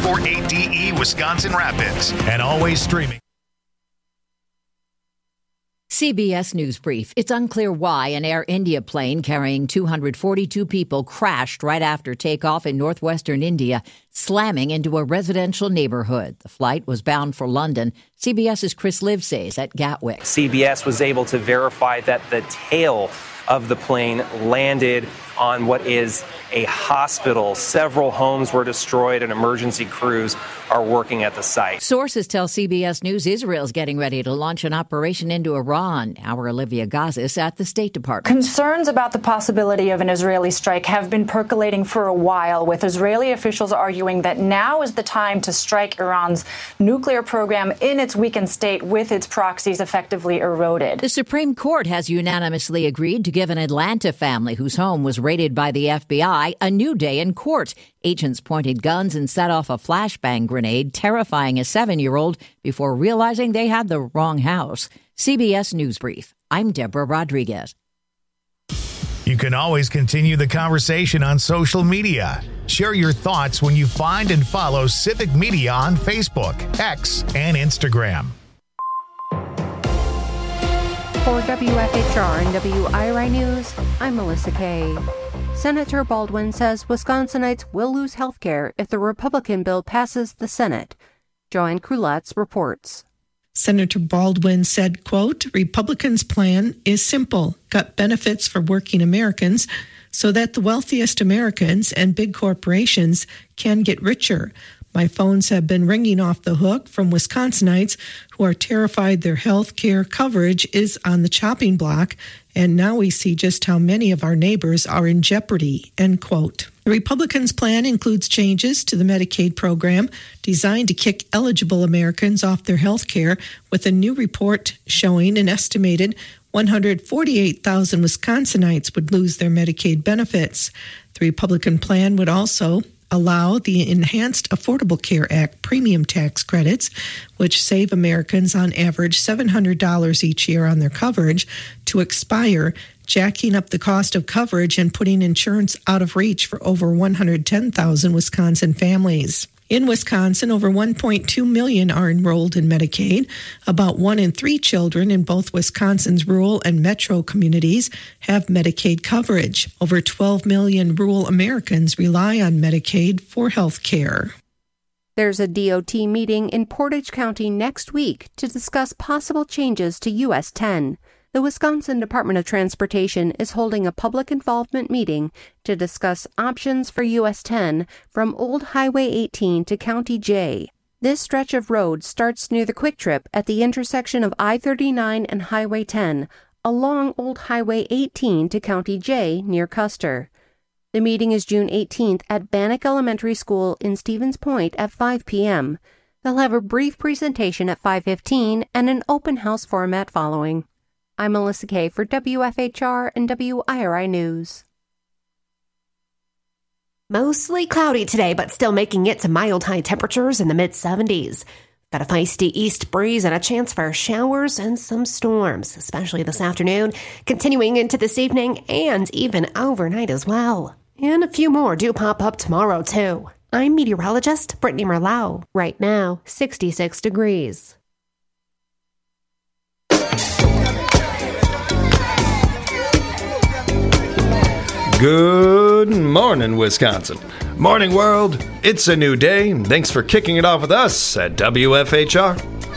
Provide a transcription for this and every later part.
948DE Wisconsin Rapids. And always streaming. CBS News Brief. It's unclear why an Air India plane carrying 242 people crashed right after takeoff in northwestern India, slamming into a residential neighborhood. The flight was bound for London. CBS's Chris Livesay at Gatwick. CBS was able to verify that the tail of the plane landed on what is a hospital. Several homes were destroyed and emergency crews are working at the site. Sources tell CBS News Israel's getting ready to launch an operation into Iran. Our Olivia Gazis at the State Department. Concerns about the possibility of an Israeli strike have been percolating for a while, with Israeli officials arguing that now is the time to strike Iran's nuclear program in its weakened state with its proxies effectively eroded. The Supreme Court has unanimously agreed to give an Atlanta family whose home was raided by the FBI a new day in court. Agents pointed guns and set off a flashbang grenade, terrifying a 7-year-old before realizing they had the wrong house. CBS News Brief. I'm Deborah Rodriguez. You can always continue the conversation on social media. Share your thoughts when you find and follow Civic Media on Facebook, X, and Instagram. For WFHR and WIRI News, I'm Melissa Kay. Senator Baldwin says Wisconsinites will lose health care if the Republican bill passes the Senate. Joanne Krulatz reports. Senator Baldwin said, quote, Republicans' plan is simple, cut benefits for working Americans so that the wealthiest Americans and big corporations can get richer. My phones have been ringing off the hook from Wisconsinites who are terrified their health care coverage is on the chopping block, and now we see just how many of our neighbors are in jeopardy, end quote. The Republicans' plan includes changes to the Medicaid program designed to kick eligible Americans off their health care, with a new report showing an estimated 148,000 Wisconsinites would lose their Medicaid benefits. The Republican plan would also allow the Enhanced Affordable Care Act premium tax credits, which save Americans on average $700 each year on their coverage, to expire, jacking up the cost of coverage and putting insurance out of reach for over 110,000 Wisconsin families. In Wisconsin, over 1.2 million are enrolled in Medicaid. About 1 in 3 children in both Wisconsin's rural and metro communities have Medicaid coverage. Over 12 million rural Americans rely on Medicaid for health care. There's a DOT meeting in Portage County next week to discuss possible changes to US 10. The Wisconsin Department of Transportation is holding a public involvement meeting to discuss options for US 10 from Old Highway 18 to County J. This stretch of road starts near the Quick Trip at the intersection of I-39 and Highway 10, along Old Highway 18 to County J near Custer. The meeting is June 18th at Bannock Elementary School in Stevens Point at 5 p.m. They'll have a brief presentation at 5:15 and an open house format following. I'm Melissa Kay for WFHR and WIRI News. Mostly cloudy today, but still making it to mild high temperatures in the mid-70s. Got a feisty east breeze and a chance for showers and some storms, especially this afternoon, continuing into this evening and even overnight as well. And a few more do pop up tomorrow, too. I'm meteorologist Brittany Merlau. Right now, 66 degrees. Good morning, Wisconsin. Morning, world. It's a new day, and thanks for kicking it off with us at WFHR.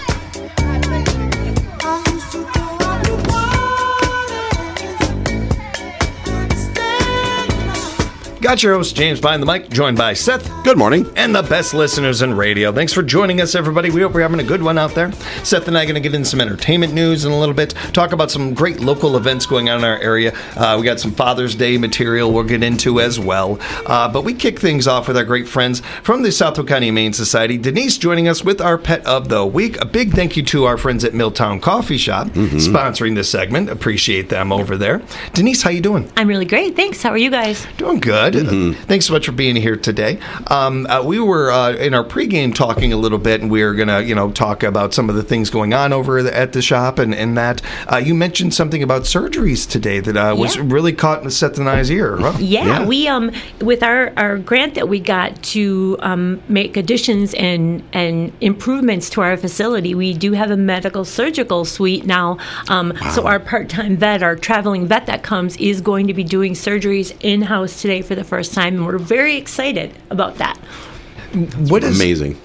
Got your host, James, behind the mic, joined by Seth. Good morning. And the best listeners in radio. Thanks for joining us, everybody. We hope you're having a good one out there. Seth and I are going to get into some entertainment news in a little bit, talk about some great local events going on in our area. We got some Father's Day material we'll get into as well. But we kick things off with our great friends from the Southwick County Humane Society. Denise joining us with our Pet of the Week. A big thank you to our friends at Milltown Coffee Shop sponsoring this segment. Appreciate them over there. Denise, how you doing? I'm really great. Thanks. How are you guys? Doing good. Thanks so much for being here today. We were in our pregame talking a little bit, and we were going to, talk about some of the things going on over at the shop, and that you mentioned something about surgeries today that was really caught in Seth and I's ear. Huh? Yeah, we with our grant that we got to make additions and improvements to our facility, we do have a medical surgical suite now. So our part-time vet, our traveling vet that comes, is going to be doing surgeries in-house today for the first time, and we're very excited about that. What is amazing?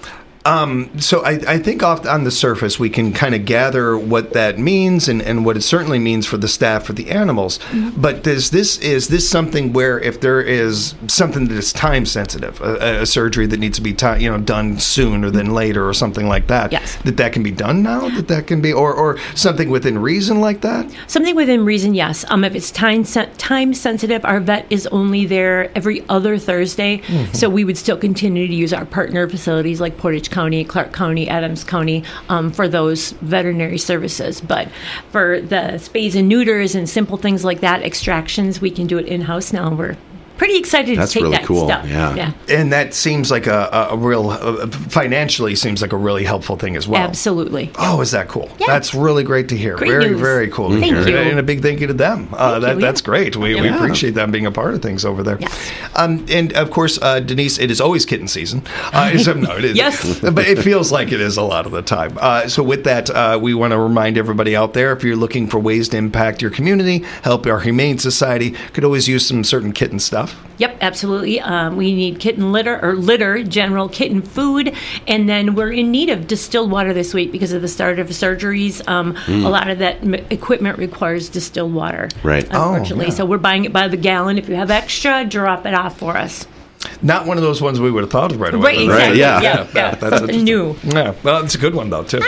So I think on the surface we can kind of gather what that means and what it certainly means for the staff, for the animals. Mm-hmm. But is this something where if there is something that is time sensitive, a surgery that needs to be done sooner than later or something like that, yes, that can be done now, that can be, or something within reason like that? Something within reason, yes. If it's time sensitive, our vet is only there every other Thursday, so we would still continue to use our partner facilities like Portage County, Clark County, Adams County for those veterinary services. But for the spays and neuters and simple things like that, extractions, we can do it in-house now. We're pretty excited to take really that cool. step. Yeah. And that seems like a real, financially seems like a really helpful thing as well. Absolutely. Oh, is that cool? Yeah. That's really great to hear. Great very, news. very cool to Thank hear. you. And a big thank you to them. That's great. We appreciate them being a part of things over there. Yes. And of course, Denise, it is always kitten season. No, it is. Yes. But it feels like it is a lot of the time. So with that, we want to remind everybody out there, if you're looking for ways to impact your community, help our Humane Society, could always use some certain kitten stuff. Yep, absolutely. We need kitten litter, general kitten food, and then we're in need of distilled water this week because of the start of surgeries. A lot of that equipment requires distilled water, right? Unfortunately, so we're buying it by the gallon. If you have extra, drop it off for us. Not one of those ones we would have thought of right away. Right, exactly. Yeah. That's something new. Yeah, well, it's a good one, though, too.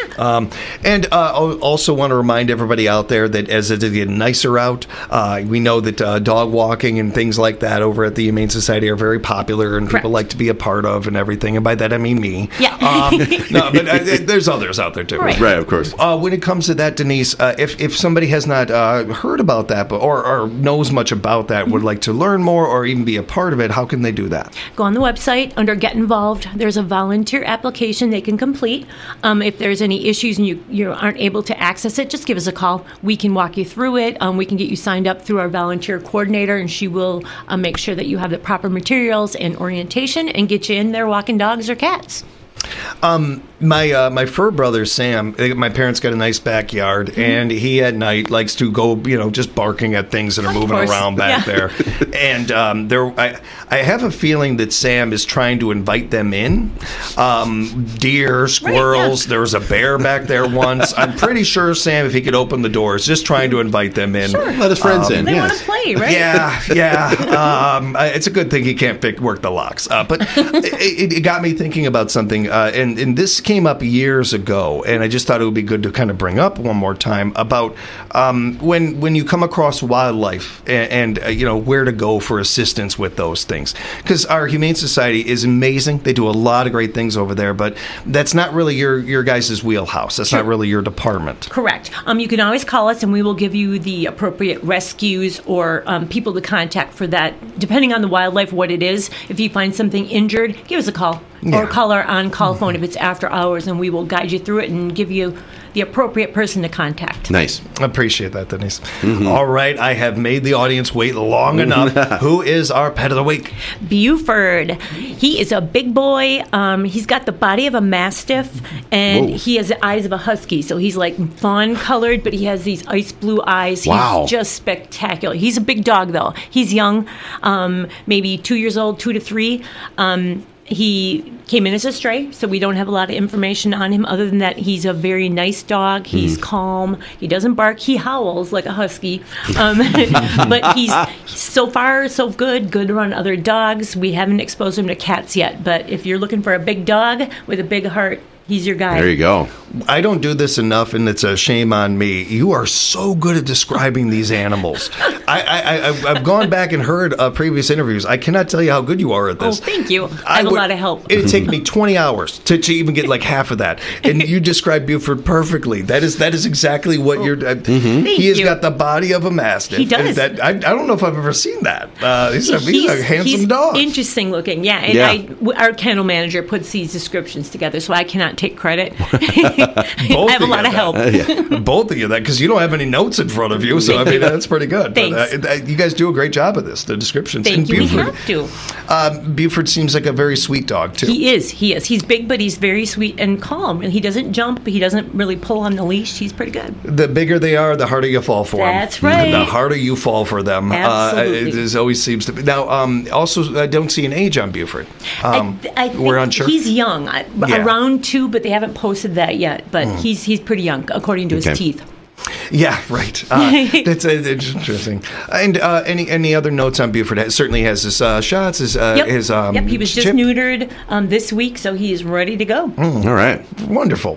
And also want to remind everybody out there that as it gets nicer out, we know that dog walking and things like that over at the Humane Society are very popular and people like to be a part of and everything. And by that, I mean me. Yeah. No, but there's others out there, too. Right, of course. When it comes to that, Denise, if somebody has not heard about that or knows much about that, would like to learn more or even be a part of it, how can they do that? Go on the website under Get Involved. There's a volunteer application they can complete. If there's any issues and you aren't able to access it, just give us a call. We can walk you through it. We can get you signed up through our volunteer coordinator, and she will make sure that you have the proper materials and orientation and get you in there walking dogs or cats. My fur brother Sam, my parents got a nice backyard, and he at night likes to go, just barking at things that are moving around back there. And I have a feeling that Sam is trying to invite them in. Deer, squirrels. There was a bear back there once. I'm pretty sure Sam, if he could open the doors, just trying to invite them in. Sure. Let his friends in. They want to play, right? Yeah. It's a good thing he can't work the locks. But it got me thinking about something. And this came up years ago, and I just thought it would be good to kind of bring up one more time about when you come across wildlife and where to go for assistance with those things. Because our Humane Society is amazing. They do a lot of great things over there, but that's not really your guys' wheelhouse. That's not really your department. Correct. You can always call us, and we will give you the appropriate rescues or people to contact for that, depending on the wildlife, what it is. If you find something injured, give us a call. Or call our on-call phone if it's after hours, and we will guide you through it and give you the appropriate person to contact. Nice. I appreciate that, Denise. All right, I have made the audience wait long enough. Who is our pet of the week? Buford. He is a big boy. He's got the body of a mastiff, and he has the eyes of a husky. So he's like fawn-colored, but he has these ice blue eyes. Wow. He's just spectacular. He's a big dog, though. He's young, maybe 2 years old, 2 to 3. He came in as a stray, so we don't have a lot of information on him other than that he's a very nice dog. He's calm. He doesn't bark. He howls like a husky. But he's so far so good around other dogs. We haven't exposed him to cats yet, but if you're looking for a big dog with a big heart, he's your guy. There you go. I don't do this enough, and it's a shame on me. You are so good at describing these animals. I've gone back and heard previous interviews. I cannot tell you how good you are at this. Oh, thank you. I have a lot of help. It'd take me 20 hours to even get like half of that. And you describe Buford perfectly. That is exactly what you're... He has got the body of a Mastiff. He does. I don't know if I've ever seen that. He's a handsome dog. Interesting looking, yeah. And our kennel manager puts these descriptions together, so I cannot take credit. I have a lot of help. Both of you, because you don't have any notes in front of you, so I mean that's pretty good. Thanks. But, you guys do a great job of this. The descriptions. Thank you. Buford, We have to. Buford seems like a very sweet dog too. He is. He's big, but he's very sweet and calm. And he doesn't jump. He doesn't really pull on the leash. He's pretty good. The bigger they are, the harder you fall for them. That's right. The harder you fall for them. Absolutely. It always seems to be. Now, also, I don't see an age on Buford. I think we're unsure. He's young, around 2, but they haven't posted that yet. But he's pretty young, according to his teeth. Yeah, right. That's interesting. And any other notes on Buford? It certainly has his shots. His he was just neutered this week, so he is ready to go. All right. Wonderful.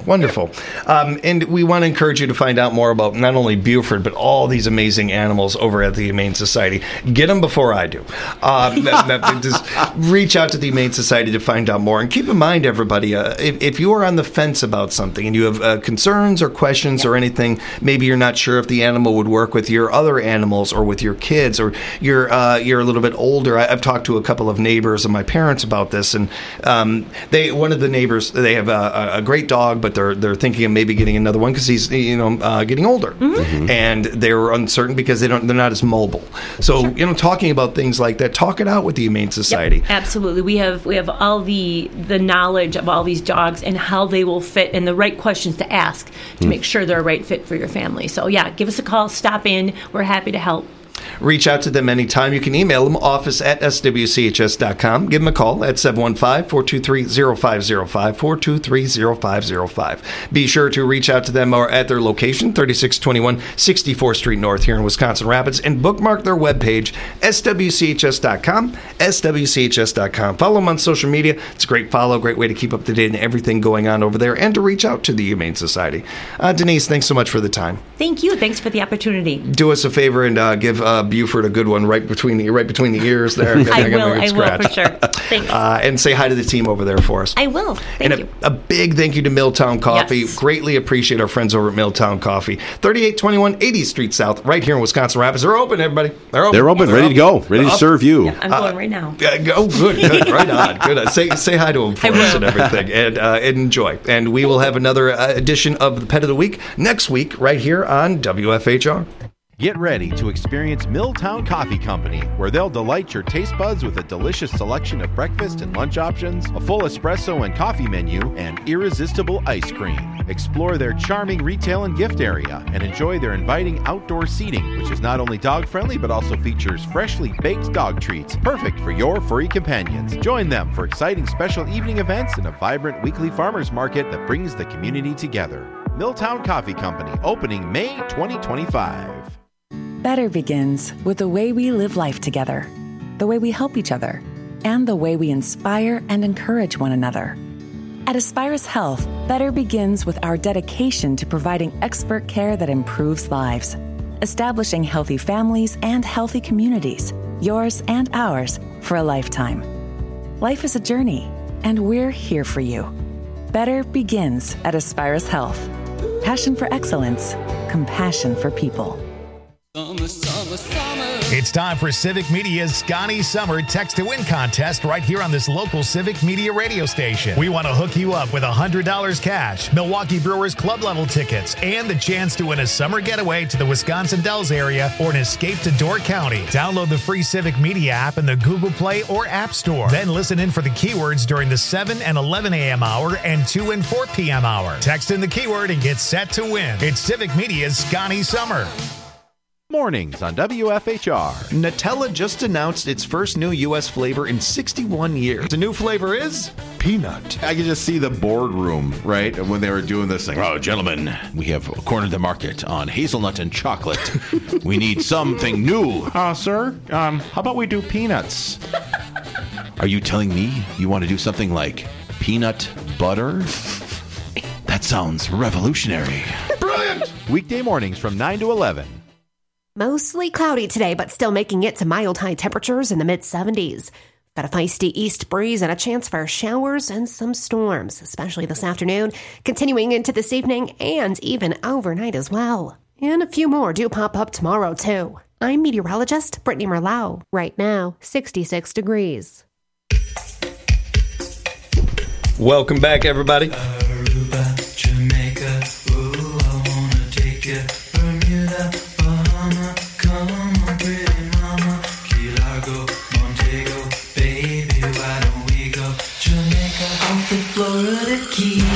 And we want to encourage you to find out more about not only Buford, but all these amazing animals over at the Humane Society. Get them before I do. Just reach out to the Humane Society to find out more. And keep in mind, everybody, if you are on the fence about something and you have concerns or questions or anything, maybe you're not sure if the animal would work with your other animals or with your kids, or you're a little bit older. I've talked to a couple of neighbors of my parents about this, and one of the neighbors, they have a great dog, but they're thinking of maybe getting another one because he's getting older, and they're uncertain because they're not as mobile. So talking about things like that, talk it out with the Humane Society. Yep, absolutely, we have all the knowledge of all these dogs and how they will fit, and the right questions to ask to make sure they're a right fit for your family. So give us a call, stop in. We're happy to help. Reach out to them anytime. You can email them, office@swchs.com. Give them a call at 715-423-0505, 423-0505. Be sure to reach out to them or at their location, 3621 64th Street North here in Wisconsin Rapids, and bookmark their webpage, swchs.com, swchs.com. Follow them on social media. It's a great follow, great way to keep up to date on everything going on over there and to reach out to the Humane Society. Denise, thanks so much for the time. Thank you. Thanks for the opportunity. Do us a favor and give Buford a good one right between the ears there. I will for sure. Thanks. And say hi to the team over there for us. I will. Thank you. A big thank you to Milltown Coffee. Yes. Greatly appreciate our friends over at Milltown Coffee. 3821 80th Street South, right here in Wisconsin Rapids. They're open, everybody. They're open, ready to go, ready to serve you. Yeah, I'm going right now. Good. Right on. Good. Say hi to them for us and everything, and enjoy. And we will have another edition of the Pet of the Week next week, right here on WFHR. Get ready to experience Milltown Coffee Company, where they'll delight your taste buds with a delicious selection of breakfast and lunch options, a full espresso and coffee menu, and irresistible ice cream. Explore their charming retail and gift area and enjoy their inviting outdoor seating, which is not only dog-friendly but also features freshly baked dog treats, perfect for your furry companions. Join them for exciting special evening events and a vibrant weekly farmers market that brings the community together. Milltown Coffee Company, opening May 2025. Better begins with the way we live life together, the way we help each other, and the way we inspire and encourage one another. At Aspirus Health, better begins with our dedication to providing expert care that improves lives, establishing healthy families and healthy communities, yours and ours, for a lifetime. Life is a journey, and we're here for you. Better begins at Aspirus Health. Passion for excellence, compassion for people. It's time for Civic Media's Scotty Summer Text to Win contest right here on this local Civic Media radio station. We want to hook you up with $100 cash, Milwaukee Brewers club level tickets, and the chance to win a summer getaway to the Wisconsin Dells area or an escape to Door County. Download the free Civic Media app in the Google Play or App Store. Then listen in for the keywords during the 7 and 11 a.m. hour and 2 and 4 p.m. hour. Text in the keyword and get set to win. It's Civic Media's Scotty Summer. Mornings on WFHR. Nutella just announced its first new U.S. flavor in 61 years. The new flavor is peanut. I can just see the boardroom, right, when they were doing this thing. Oh, gentlemen, we have cornered the market on hazelnut and chocolate. We need something new. Sir, how about we do peanuts? Are you telling me you want to do something like peanut butter? That sounds revolutionary. Brilliant! Weekday mornings from 9 to 11. Mostly cloudy today, but still making it to mild high temperatures in the mid-70s. Got a feisty east breeze and a chance for showers and some storms, especially this afternoon, continuing into this evening and even overnight as well. And a few more do pop up tomorrow, too. I'm meteorologist Brittany Merlau. Right now, 66 degrees. Welcome back, everybody. Aruba, Jamaica, ooh, I wanna take you. Bermuda, Bahama, come on, pretty mama. Key Largo, Montego, baby, why don't we go? Jamaica, off the Florida Keys.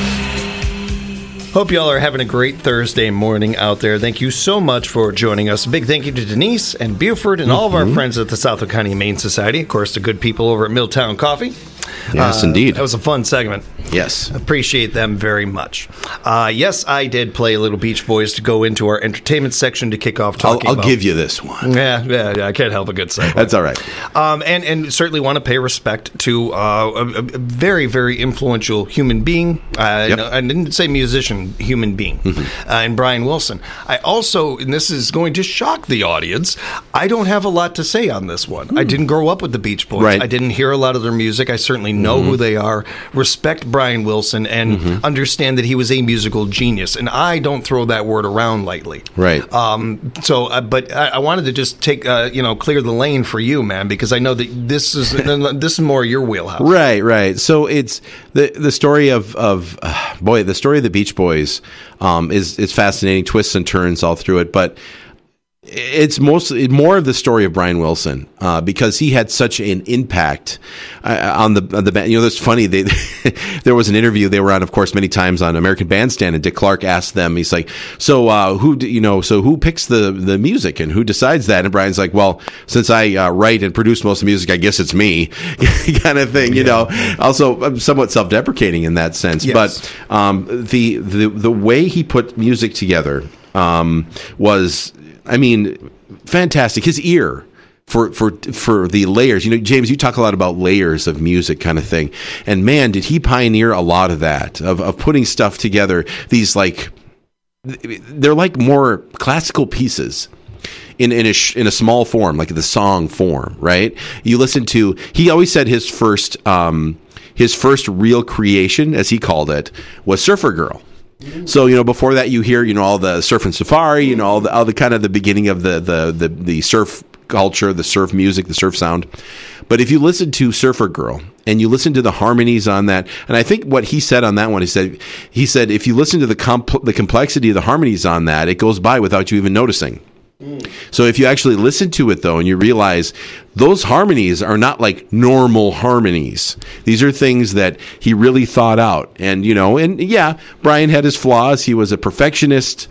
Hope y'all are having a great Thursday morning out there. Thank you so much for joining us. A big thank you to Denise and Buford and all of our friends at the Southwick County Humane Society. Of course, the good people over at Milltown Coffee. Yes, indeed. That was a fun segment. Yes. Appreciate them very much. Yes, I did play a little Beach Boys to go into our entertainment section to kick off talking I'll about. give you this one. Yeah, I can't help a good segue. That's all right. And certainly want to pay respect to a very, very influential human being. I didn't say musician, human being. And Brian Wilson. I also, and this is going to shock the audience, I don't have a lot to say on this one. I didn't grow up with the Beach Boys. Right. I didn't hear a lot of their music. I certainly know who they are, respect Brian Wilson, and understand that he was a musical genius. And I don't throw that word around lightly. Right. But I wanted to just take, clear the lane for you, man, because I know that this is more your wheelhouse. Right. So it's the story of the story of the Beach Boys is fascinating, twists and turns all through it, but it's mostly more of the story of Brian Wilson because he had such an impact on the band. That's funny. There was an interview they were on, of course, many times on American Bandstand, and Dick Clark asked them. He's like, "So who picks the music and who decides that?" And Brian's like, "Well, since I write and produce most of the music, I guess it's me," kind of thing. Also, I'm somewhat self-deprecating in that sense, but the way he put music together was, I mean, fantastic. His ear for the layers. James, you talk a lot about layers of music kind of thing. And man, did he pioneer a lot of that, of putting stuff together. These they're like more classical pieces in a small form, like the song form, right? You listen to, he always said his first real creation, as he called it, was Surfer Girl. So, before that you hear, all the Surf and Safari, all the kind of the beginning of the surf culture, the surf music, the surf sound. But if you listen to Surfer Girl and you listen to the harmonies on that, and I think what he said on that one, he said if you listen to the complexity of the harmonies on that, it goes by without you even noticing. So if you actually listen to it, though, and you realize those harmonies are not like normal harmonies. These are things that he really thought out. And, Brian had his flaws. He was a perfectionist.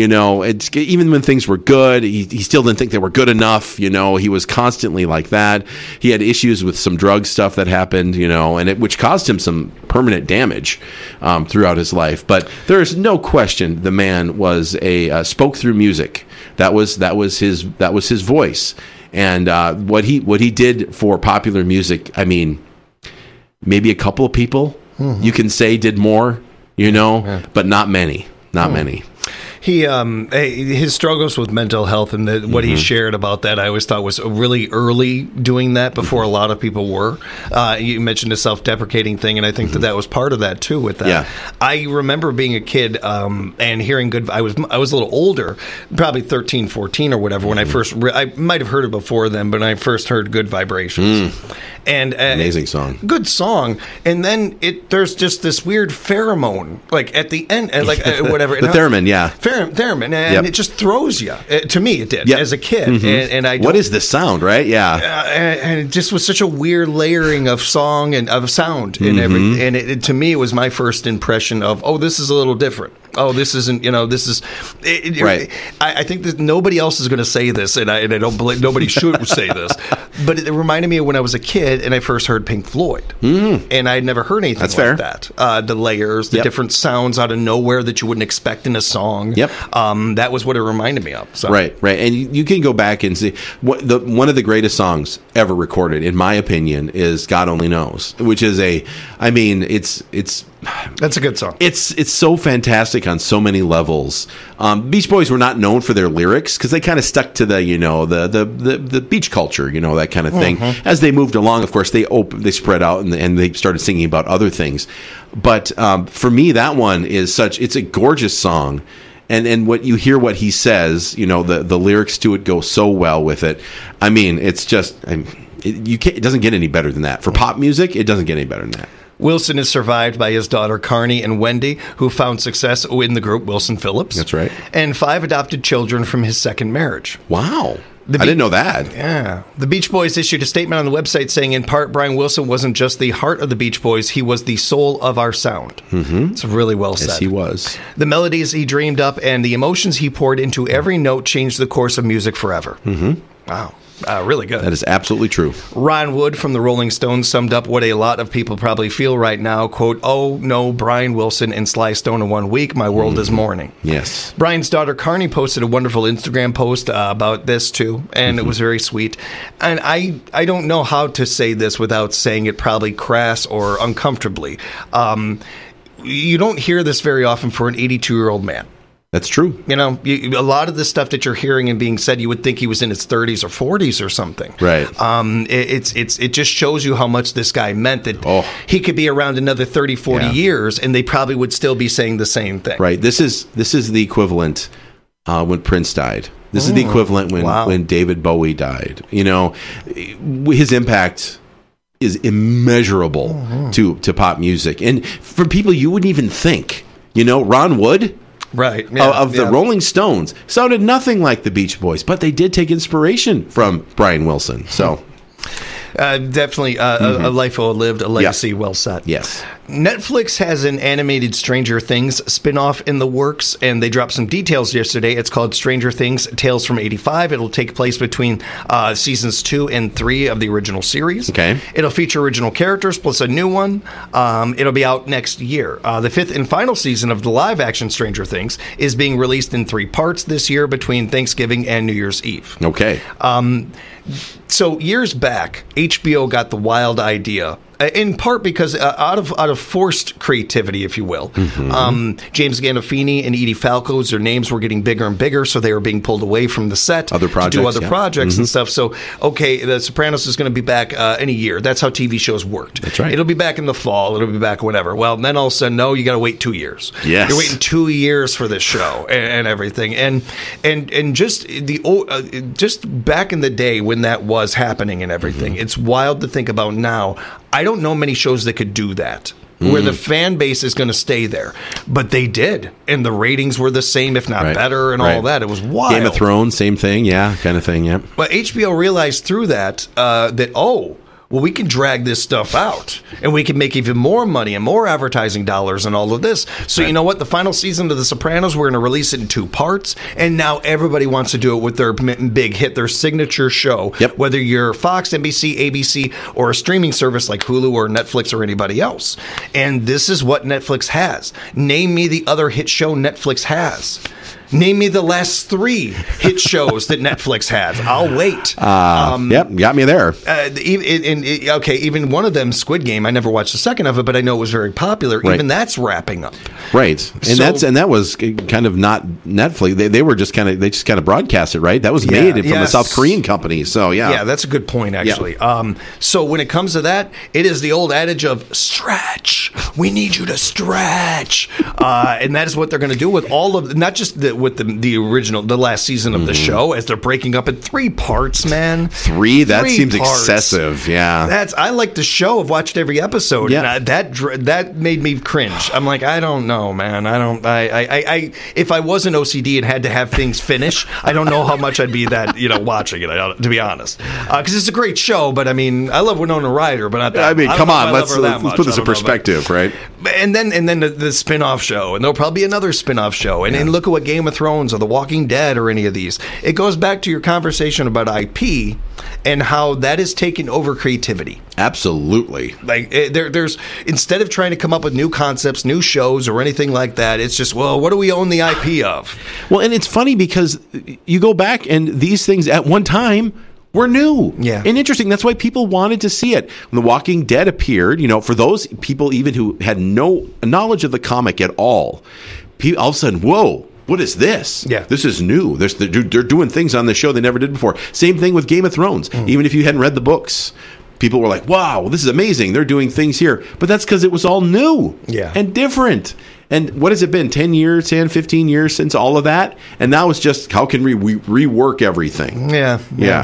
Even when things were good, he still didn't think they were good enough. He was constantly like that. He had issues with some drug stuff that happened, which caused him some permanent damage throughout his life. But there is no question the man was spoke through music. That was his voice, and what he did for popular music. I mean, maybe a couple of people you can say did more, but not many. Not many. He his struggles with mental health and what he shared about that, I always thought was really early doing that before a lot of people were. You mentioned a self-deprecating thing, and I think that was part of that too. With that, I remember being a kid and hearing good. I was a little older, probably 13, 14 or whatever when I first. I might have heard it before then, but when I first heard Good Vibrations. And amazing song, good song, and then there's just this weird pheromone, like at the end, like whatever the theremin, theremin, and it just throws you. To me, it did as a kid, and I. What is this sound, right? Yeah, and it just was such a weird layering of song and of sound and everything. And to me, it was my first impression of, this is a little different. This isn't, this is right. I think that nobody else is going to say this, and I don't believe nobody should say this, but it reminded me of when I was a kid and I first heard Pink Floyd, and I had never heard anything that. The layers, the different sounds out of nowhere that you wouldn't expect in a song. That was what it reminded me of. So. Right, and you can go back and see one of the greatest songs ever recorded, in my opinion, is "God Only Knows," which is it's That's a good song. It's so fantastic on so many levels. Beach Boys were not known for their lyrics because they kind of stuck to the the beach culture, that kind of thing. Mm-hmm. As they moved along, of course, they spread out and they started singing about other things. But for me, that one is it's a gorgeous song. And what you hear what he says, the lyrics to it go so well with it. I mean, it's just it doesn't get any better than that. For pop music, it doesn't get any better than that. Wilson is survived by his daughter Carney and Wendy, who found success in the group Wilson Phillips. That's right. And 5 adopted children from his second marriage. Wow. I didn't know that. Yeah. The Beach Boys issued a statement on the website saying, in part, Brian Wilson wasn't just the heart of the Beach Boys, he was the soul of our sound. Mm-hmm. It's really well said. Yes, he was. The melodies he dreamed up and the emotions he poured into every note changed the course of music forever. Mm-hmm. Wow. Really good. That is absolutely true. Ron Wood from the Rolling Stones summed up what a lot of people probably feel right now. Quote, "Oh, no, Brian Wilson and Sly Stone in 1 week. My world is mourning." Yes. Brian's daughter Carney posted a wonderful Instagram post about this, too, and it was very sweet. And I don't know how to say this without saying it probably crass or uncomfortably. You don't hear this very often for an 82-year-old man. That's true. A lot of the stuff that you're hearing and being said, you would think he was in his 30s or 40s or something. Right. It just shows you how much this guy meant that he could be around another 30, 40 years, and they probably would still be saying the same thing. Right. This is the equivalent when Prince died. This is the equivalent when David Bowie died. His impact is immeasurable to pop music, and for people you wouldn't even think. Ron Wood. Right. Of the Rolling Stones sounded nothing like the Beach Boys, but they did take inspiration from Brian Wilson. So definitely a life well lived, a legacy well set. Yes. Netflix has an animated Stranger Things spin-off in the works, and they dropped some details yesterday. It's called Stranger Things Tales from 85. It'll take place between seasons 2 and 3 of the original series. Okay. It'll feature original characters plus a new one. It'll be out next year. The 5th and final season of the live-action Stranger Things is being released in 3 parts this year between Thanksgiving and New Year's Eve. Okay. So years back, HBO got the wild idea, in part because out of forced creativity, if you will. Mm-hmm. James Gandolfini and Edie Falco, their names were getting bigger and bigger, so they were being pulled away from the set to do other projects and stuff. So, The Sopranos is going to be back in a year. That's how TV shows worked. That's right. It'll be back in the fall. It'll be back whenever. Well, then all of a sudden, no, you got to wait 2 years. Yes. You're waiting 2 years for this show and everything. And just just back in the day when that was happening and everything, it's wild to think about now. I don't know many shows that could do that, where the fan base is going to stay there. But they did, and the ratings were the same, if not better, and all that. It was wild. Game of Thrones, same thing, kind of thing, yeah. But HBO realized through that, we can drag this stuff out, and we can make even more money and more advertising dollars and all of this. So you know what? The final season of The Sopranos, we're going to release it in 2 parts, and now everybody wants to do it with their big hit, their signature show, whether you're Fox, NBC, ABC, or a streaming service like Hulu or Netflix or anybody else. And this is what Netflix has. Name me the other hit show Netflix has. Name me the last 3 hit shows that Netflix has. I'll wait. Got me there. Even one of them, Squid Game, I never watched the second of it, but I know it was very popular. Right. Even that's wrapping up. Right. And that was kind of not Netflix. They just kind of broadcast it, right? That was made from a South Korean company. So, Yeah, that's a good point, actually. Yeah. So when it comes to that, it is the old adage of stretch. We need you to stretch. And that is what they're going to do with all of, not just with the original, the last season of the show, as they're breaking up in 3 parts, man. 3? That seems parts. Excessive, yeah. I like the show. I've watched every episode. Yeah. And that made me cringe. I'm like, I don't know, man. If I wasn't OCD and had to have things finish, I don't know how much I'd be that, watching it, to be honest. Because it's a great show, but I mean, I love Winona Ryder, but not that. I mean, come on, let's put this in perspective, right? And then the spin-off show, and there'll probably be another spin-off show. And look at what Game of Thrones or The Walking Dead or any of these. It goes back to your conversation about IP and how that has taken over creativity. Absolutely. Like there's instead of trying to come up with new concepts, new shows, or anything like that, it's just, what do we own the IP of? Well, and it's funny because you go back and these things at one time were new Yeah. and interesting. That's why people wanted to see it. When The Walking Dead appeared, for those people even who had no knowledge of the comic at all of a sudden, whoa, what is this? Yeah. This is new. They're doing things on the show they never did before. Same thing with Game of Thrones. Even if you hadn't read the books, people were like, wow, this is amazing. They're doing things here. But that's because it was all new and different. And what has it been, 10 years, 10, 15 years since all of that? And now it's just, how can we rework everything? Yeah.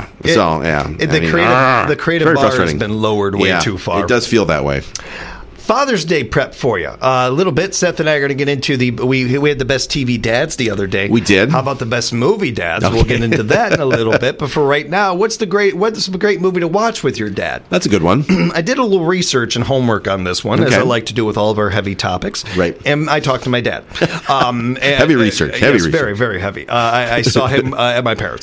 The creative bar has been lowered way too far. It does feel that way. Father's Day prep for you. A little bit. Seth and I are going to get into we had the best TV dads the other day. We did. How about the best movie dads? Okay. We'll get into that in a little bit. But for right now, what's a great movie to watch with your dad? That's a good one. I did a little research and homework on this one, as I like to do with all of our heavy topics. Right. And I talked to my dad. Heavy research. Very, very heavy. I saw him at my parents'.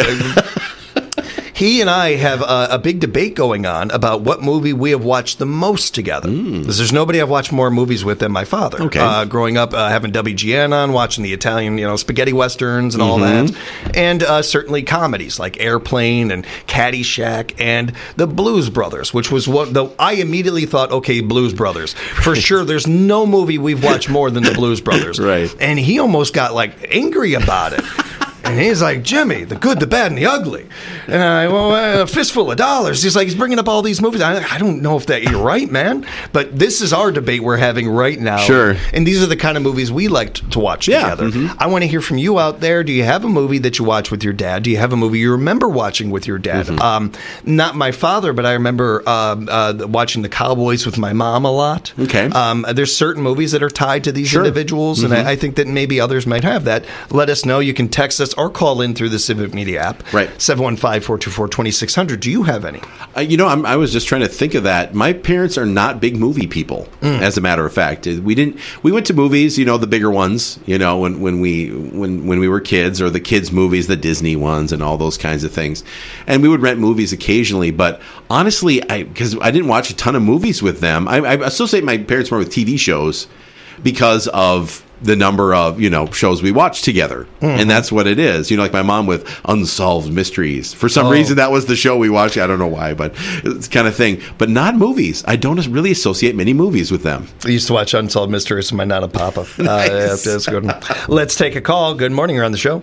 He and I have a big debate going on about what movie we have watched the most together. Because there's nobody I've watched more movies with than my father. Okay. Growing up, having WGN on, watching the Italian, spaghetti westerns and all that. And certainly comedies like Airplane and Caddyshack and The Blues Brothers, which was I immediately thought, okay, Blues Brothers. For sure, there's no movie we've watched more than The Blues Brothers. Right. And he almost got angry about it. And he's like, Jimmy, the good, the bad, and the ugly. And a fistful of dollars. He's bringing up all these movies. I don't know if you're right, man. But this is our debate we're having right now. Sure. And these are the kind of movies we like to watch together. I want to hear from you out there. Do you have a movie that you watch with your dad? Do you have a movie you remember watching with your dad? Not my father, but I remember watching The Cowboys with my mom a lot. Okay. There's certain movies that are tied to these individuals, and I think that maybe others might have that. Let us know. You can text us or call in through the Civic Media app. Right. 715-424-2600. Do you have any? I was just trying to think of that. My parents are not big movie people, as a matter of fact. We went to movies, the bigger ones, when we were kids, or the kids' movies, the Disney ones, and all those kinds of things. And we would rent movies occasionally, but honestly, because I didn't watch a ton of movies with them, I associate my parents more with TV shows because of the number of shows we watch together, and that's what it is. Like my mom with Unsolved Mysteries. For some reason, that was the show we watched. I don't know why, but it's kind of thing. But not movies. I don't really associate many movies with them. I used to watch Unsolved Mysteries with my Nana Papa. Nice. That's good. Let's take a call. Good morning. You're on the show.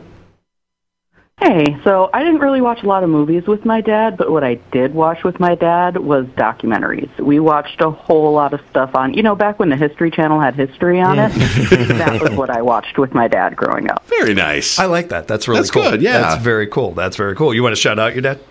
Hey, so I didn't really watch a lot of movies with my dad, but what I did watch with my dad was documentaries. We watched a whole lot of stuff on, back when the History Channel had history on it. That was what I watched with my dad growing up. Very nice. I like that. That's really cool. Good, yeah. That's very cool. You want to shout out your dad?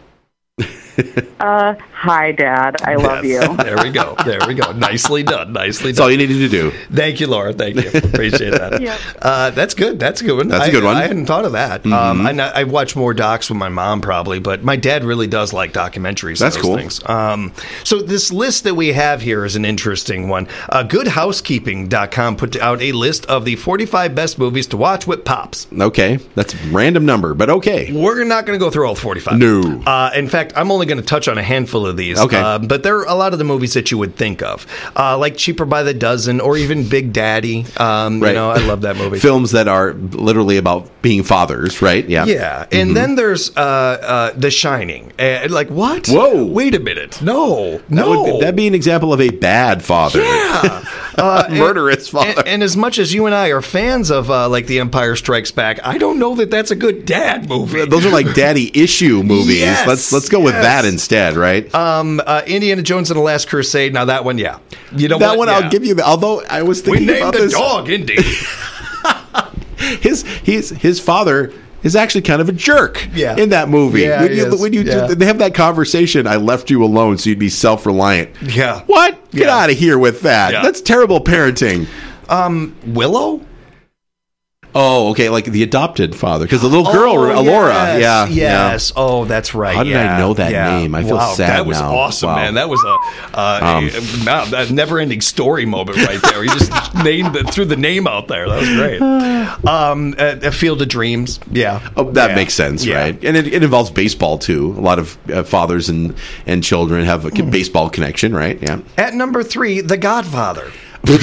Hi, Dad. I love you. There we go. Nicely done. That's all you needed to do. Thank you, Laura. Thank you. Appreciate that. Yep. That's good. That's a good one. That's a good one. I hadn't thought of that. I watch more docs with my mom probably, but my dad really does like documentaries. That's and those cool. Things. So this list that we have here is an interesting one. GoodHousekeeping.com put out a list of the 45 best movies to watch with Pops. Okay. That's a random number, but okay. We're not going to go through all 45. No. In fact, I'm only going to touch on a handful of these. Okay. But there are a lot of the movies that you would think of, like Cheaper by the Dozen or even Big Daddy. Right. I love that movie. Films that are literally about being fathers, right? Yeah. Yeah. And then there's The Shining. What? Whoa. Wait a minute. No. That'd be an example of a bad father. Yeah. Murderous father. And as much as you and I are fans of The Empire Strikes Back, I don't know that that's a good dad movie. Those are like daddy issue movies. Yes, let's go with that instead, right? Indiana Jones and the Last Crusade. Now that one, yeah. You know that what? one I'll give you. Although I was thinking about this. We named the dog Indy. His father is actually kind of a jerk in that movie. Yeah, they have that conversation, I left you alone so you'd be self-reliant. Yeah. What? Get out of here with that. Yeah. That's terrible parenting. Willow? Oh, okay, like the adopted father. Because the little girl, Alora. Yes, yeah. Yes. Oh, that's right. How did I know that name? I feel sad now. That was awesome, man. That was a never-ending story moment right there. He just threw the name out there. That was great. A Field of Dreams. Yeah. Oh, that makes sense, right? And it involves baseball, too. A lot of fathers and children have a baseball connection, right? Yeah. At number 3, The Godfather.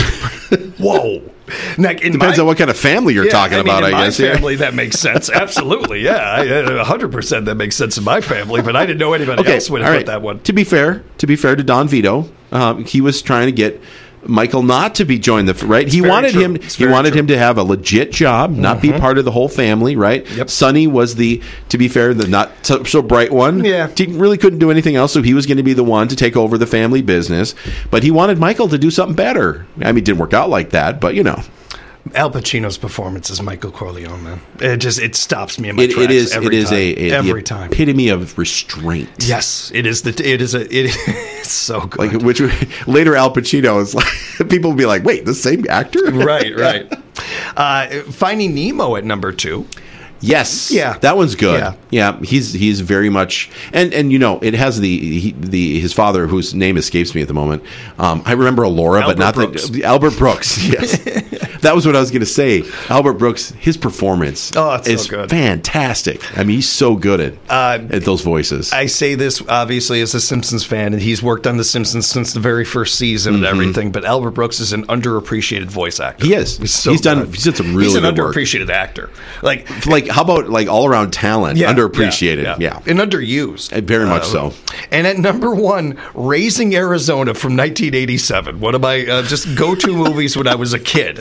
Whoa. Depends on what kind of family you're talking about, I guess. In my family, that makes sense. Absolutely, yeah. 100% that makes sense in my family, but I didn't know anybody else would have put that one. To be fair to Don Vito, he was trying to get Michael not to be joined he wanted him to have a legit job, not be part of the whole family, right? Yep. Sonny was the not so bright one. Yeah. Couldn't do anything else, so he was going to be the one to take over the family business, but he wanted Michael to do something better. I mean, it didn't work out like that, but Al Pacino's performance as Michael Corleone, man, it stops me in my tracks every time. Epitome of restraint. Yes, it is. It's so good. Like which later Al Pacino is like, people will be like, wait, the same actor? Right. Finding Nemo at number 2. Yes. Yeah. That one's good. Yeah. He's very much and it has his father, whose name escapes me at the moment. I remember Alora, but not Albert Brooks. Yes. That was what I was going to say. Albert Brooks, his performance is so good. Fantastic. I mean, he's so good at those voices. I say this obviously as a Simpsons fan, and he's worked on The Simpsons since the very first season and everything. But Albert Brooks is an underappreciated voice actor. He is. He's done some really good work. He's an underappreciated actor. Like how about all around talent? Underappreciated. Yeah. And underused. Very much so. And at number 1, Raising Arizona from 1987. One of my just go-to movies when I was a kid.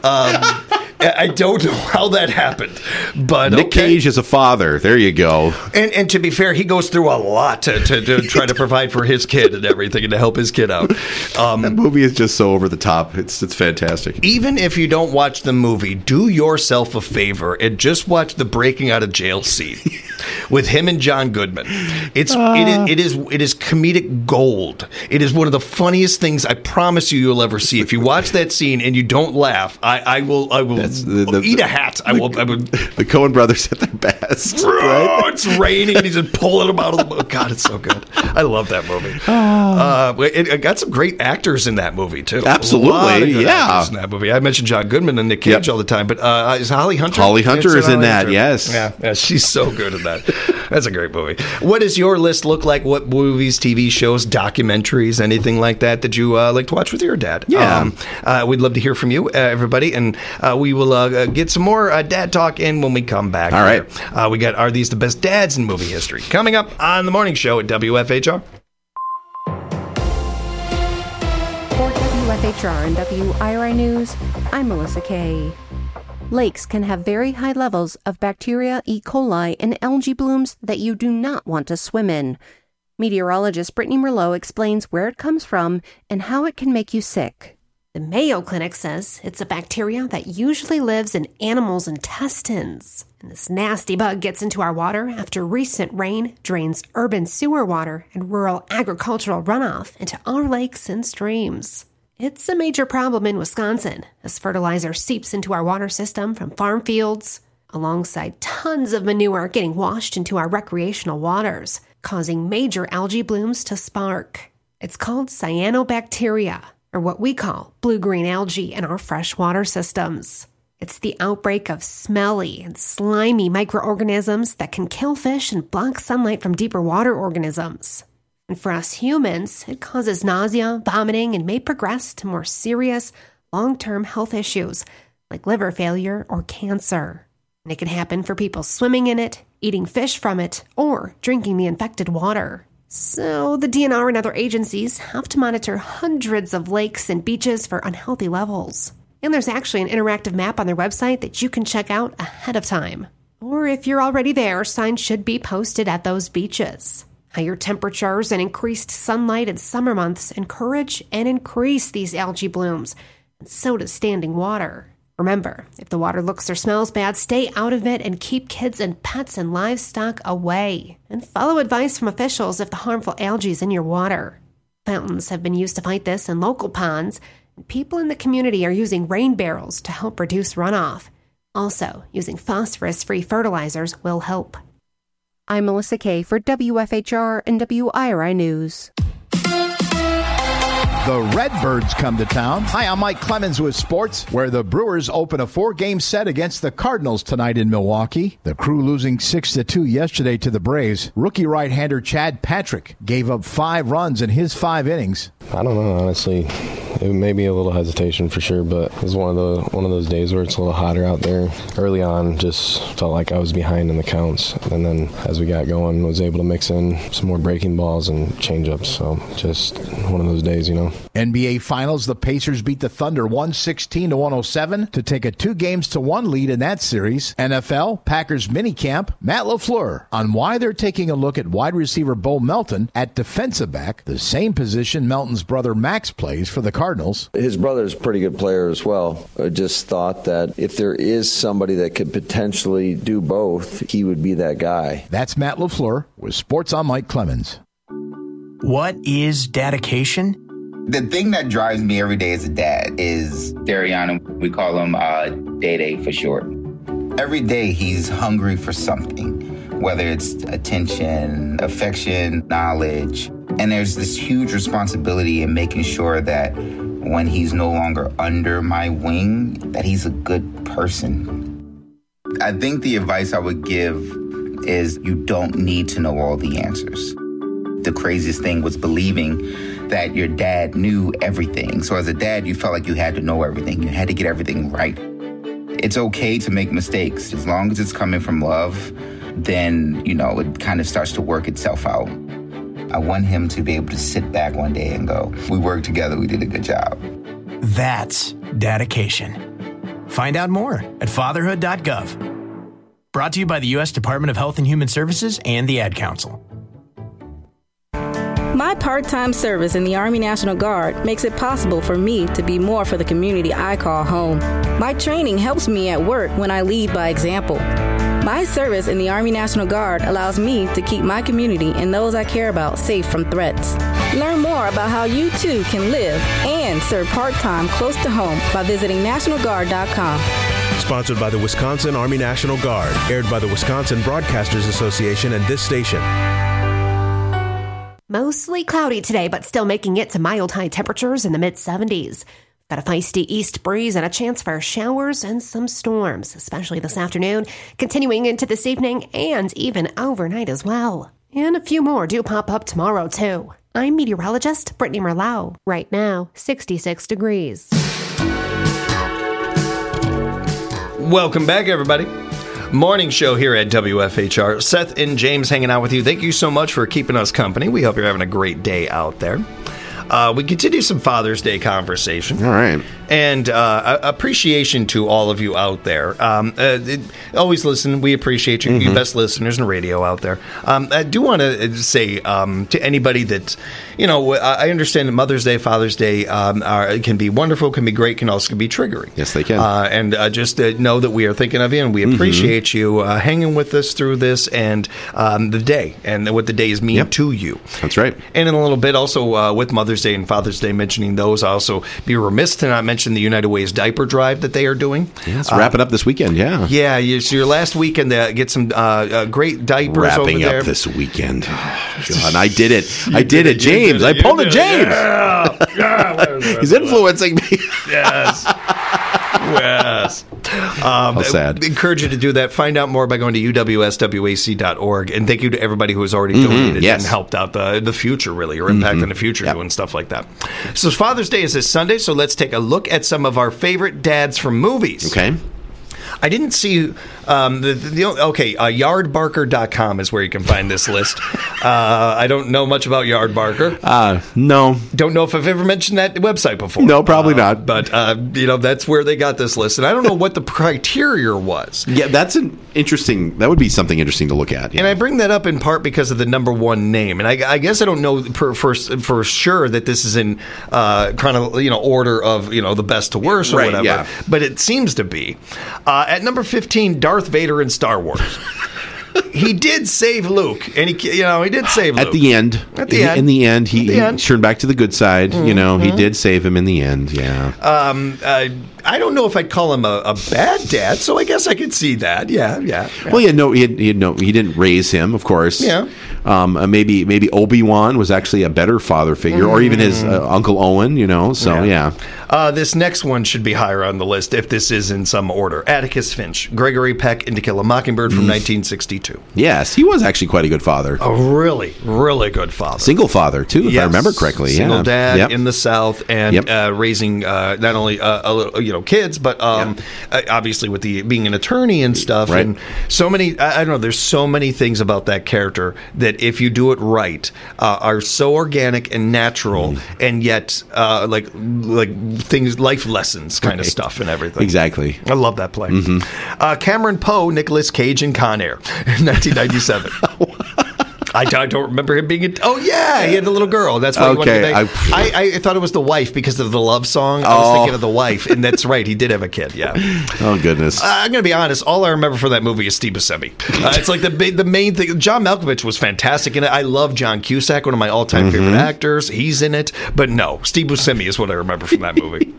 I don't know how that happened, but Nick Cage is a father. There you go. And to be fair, he goes through a lot to try to provide for his kid and everything, and to help his kid out. That movie is just so over the top. It's fantastic. Even if you don't watch the movie, do yourself a favor and just watch the breaking out of jail scene with him and John Goodman. It is comedic gold. It is one of the funniest things I promise you'll ever see. If you watch that scene and you don't laugh, I will eat a hat. I will. The Coen brothers at their best. Right? It's raining and he's just pulling them out of the. Oh God, it's so good. I love that movie. It got some great actors in that movie too. Absolutely, yeah. In that movie, I mentioned John Goodman and Nick Cage all the time, but is Holly Hunter? Holly Hunter is in that. Yes. Yeah, she's so good in that. That's a great movie. What does your list look like? What movies, TV shows, documentaries, anything like that you like to watch with your dad? Yeah. We'd love to hear from you, everybody, and we will get some more dad talk in when we come back. All right. We got Are These the Best Dads in Movie History? Coming up on The Morning Show at WFHR. For WFHR and WIRI News, I'm Melissa Kay. Lakes can have very high levels of bacteria, E. coli, and algae blooms that you do not want to swim in. Meteorologist Brittany Merlot explains where it comes from and how it can make you sick. The Mayo Clinic says it's a bacteria that usually lives in animals' intestines. And this nasty bug gets into our water after recent rain drains urban sewer water and rural agricultural runoff into our lakes and streams. It's a major problem in Wisconsin as fertilizer seeps into our water system from farm fields, alongside tons of manure getting washed into our recreational waters, causing major algae blooms to spark. It's called cyanobacteria, or what we call blue-green algae in our freshwater systems. It's the outbreak of smelly and slimy microorganisms that can kill fish and block sunlight from deeper water organisms. And for us humans, it causes nausea, vomiting, and may progress to more serious, long-term health issues like liver failure or cancer. And it can happen for people swimming in it, eating fish from it, or drinking the infected water. So the DNR and other agencies have to monitor hundreds of lakes and beaches for unhealthy levels. And there's actually an interactive map on their website that you can check out ahead of time. Or if you're already there, signs should be posted at those beaches. Higher temperatures and increased sunlight in summer months encourage and increase these algae blooms, and so does standing water. Remember, if the water looks or smells bad, stay out of it and keep kids and pets and livestock away. And follow advice from officials if the harmful algae is in your water. Fountains have been used to fight this in local ponds, and people in the community are using rain barrels to help reduce runoff. Also, using phosphorus-free fertilizers will help. I'm Melissa Kay for WFHR and WIRI News. The Redbirds come to town. Hi, I'm Mike Clemens with sports, where the Brewers open a 4-game set against the Cardinals tonight in Milwaukee. The Crew losing 6-2 yesterday to the Braves. Rookie right-hander Chad Patrick gave up 5 runs in his 5 innings. I don't know, honestly. It may be a little hesitation for sure, but it was one of those days where it's a little hotter out there. Early on, just felt like I was behind in the counts, and then as we got going, was able to mix in some more breaking balls and change-ups. So just one of those days, you know. NBA Finals, the Pacers beat the Thunder 116-107 to take a 2-1 lead in that series. NFL, Packers minicamp, Matt LaFleur on why they're taking a look at wide receiver Bo Melton at defensive back, the same position Melton's brother Max plays for the Cardinals. His brother's a pretty good player as well. I just thought that if there is somebody that could potentially do both, he would be that guy. That's Matt LaFleur with Sports on Mike Clemens. What is dedication? The thing that drives me every day as a dad is Dariana. We call him Day-Day for short. Every day he's hungry for something, whether it's attention, affection, knowledge. And there's this huge responsibility in making sure that when he's no longer under my wing, that he's a good person. I think the advice I would give is you don't need to know all the answers. The craziest thing was believing that your dad knew everything. So as a dad, you felt like you had to know everything. You had to get everything right. It's okay to make mistakes. As long as it's coming from love, then, you know, it kind of starts to work itself out. I want him to be able to sit back one day and go, we worked together, we did a good job. That's dedication. Find out more at fatherhood.gov. Brought to you by the U.S. Department of Health and Human Services and the Ad Council. My part-time service in the Army National Guard makes it possible for me to be more for the community I call home. My training helps me at work when I lead by example. My service in the Army National Guard allows me to keep my community and those I care about safe from threats. Learn more about how you too can live and serve part-time close to home by visiting NationalGuard.com. Sponsored by the Wisconsin Army National Guard. Aired by the Wisconsin Broadcasters Association and this station. Mostly cloudy today, but still making it to mild high temperatures in the mid-70s. Got a feisty east breeze and a chance for showers and some storms, especially this afternoon, continuing into this evening and even overnight as well. And a few more do pop up tomorrow, too. I'm meteorologist Brittany Merlau. Right now, 66 degrees. Welcome back, everybody. Morning show here at WFHR. Seth and James hanging out with you. Thank you so much for keeping us company. We hope you're having a great day out there. We continue some Father's Day conversation. All right. And appreciation to all of you out there. Always listen. We appreciate you. You best listeners in radio out there. I do want to say to anybody that, you know, I understand that Mother's Day, Father's Day can be wonderful, can be great, can also be triggering. Yes, they can. And just know that we are thinking of you and we appreciate you hanging with us through this and the day and what the days mean to you. That's right. And in a little bit, also with Mother's Day and Father's Day, mentioning those, I'll also be remiss to not mention the United Way's diaper drive that they are doing. Yeah, it's wrapping up this weekend, yeah. Yeah, so your last weekend, get some great diapers wrapping over there. Up this weekend. God, I did it. I did it, James. I pulled it, James. Yeah. He's influencing me. Yes. Yes. How sad. Encourage you to do that. Find out more by going to uwswac.org. And thank you to everybody who has already donated and helped out the future, really, or impact in the future doing stuff like that. So Father's Day is this Sunday, so let's take a look at some of our favorite dads from movies. Okay. I didn't see yardbarker.com is where you can find this list. I don't know much about Yardbarker. No. Don't know if I've ever mentioned that website before. No, probably not. But, that's where they got this list. And I don't know what the criteria was. Yeah, that's an interesting, that would be something interesting to look at. And I bring that up in part because of the number one name. And I guess I don't know for sure that this is in order of, the best to worst or whatever. Yeah. But it seems to be. At number 15, Darth Vader in Star Wars. He did save Luke, and he did save Luke. At the end. In the end, he turned back to the good side. He did save him in the end, yeah. I I don't know if I'd call him a bad dad, so I guess I could see that. Yeah. Well, he didn't raise him, of course. Yeah. Maybe Obi-Wan was actually a better father figure, or even his Uncle Owen, so yeah. This next one should be higher on the list if this is in some order. Atticus Finch, Gregory Peck in To Kill a Mockingbird from 1962. Yes, he was actually quite a good father. A really, really good father. Single father, too, if I remember correctly. Single dad in the South and raising not only kids, but obviously with being an attorney and stuff. Right. And so many, I don't know, there's so many things about that character that if you do it right, are so organic and natural, and yet like things, life lessons kind of stuff and everything. Exactly. I love that play. Cameron Poe, Nicolas Cage in Con Air, 1997. I don't remember him being. He had a little girl. That's what he wanted to make. I thought it was the wife because of the love song. I was thinking of the wife, and that's right. He did have a kid. Yeah. Oh goodness. I'm going to be honest. All I remember from that movie is Steve Buscemi. It's like the main thing. John Malkovich was fantastic in it. I love John Cusack, one of my all-time favorite actors. He's in it, but no, Steve Buscemi is what I remember from that movie.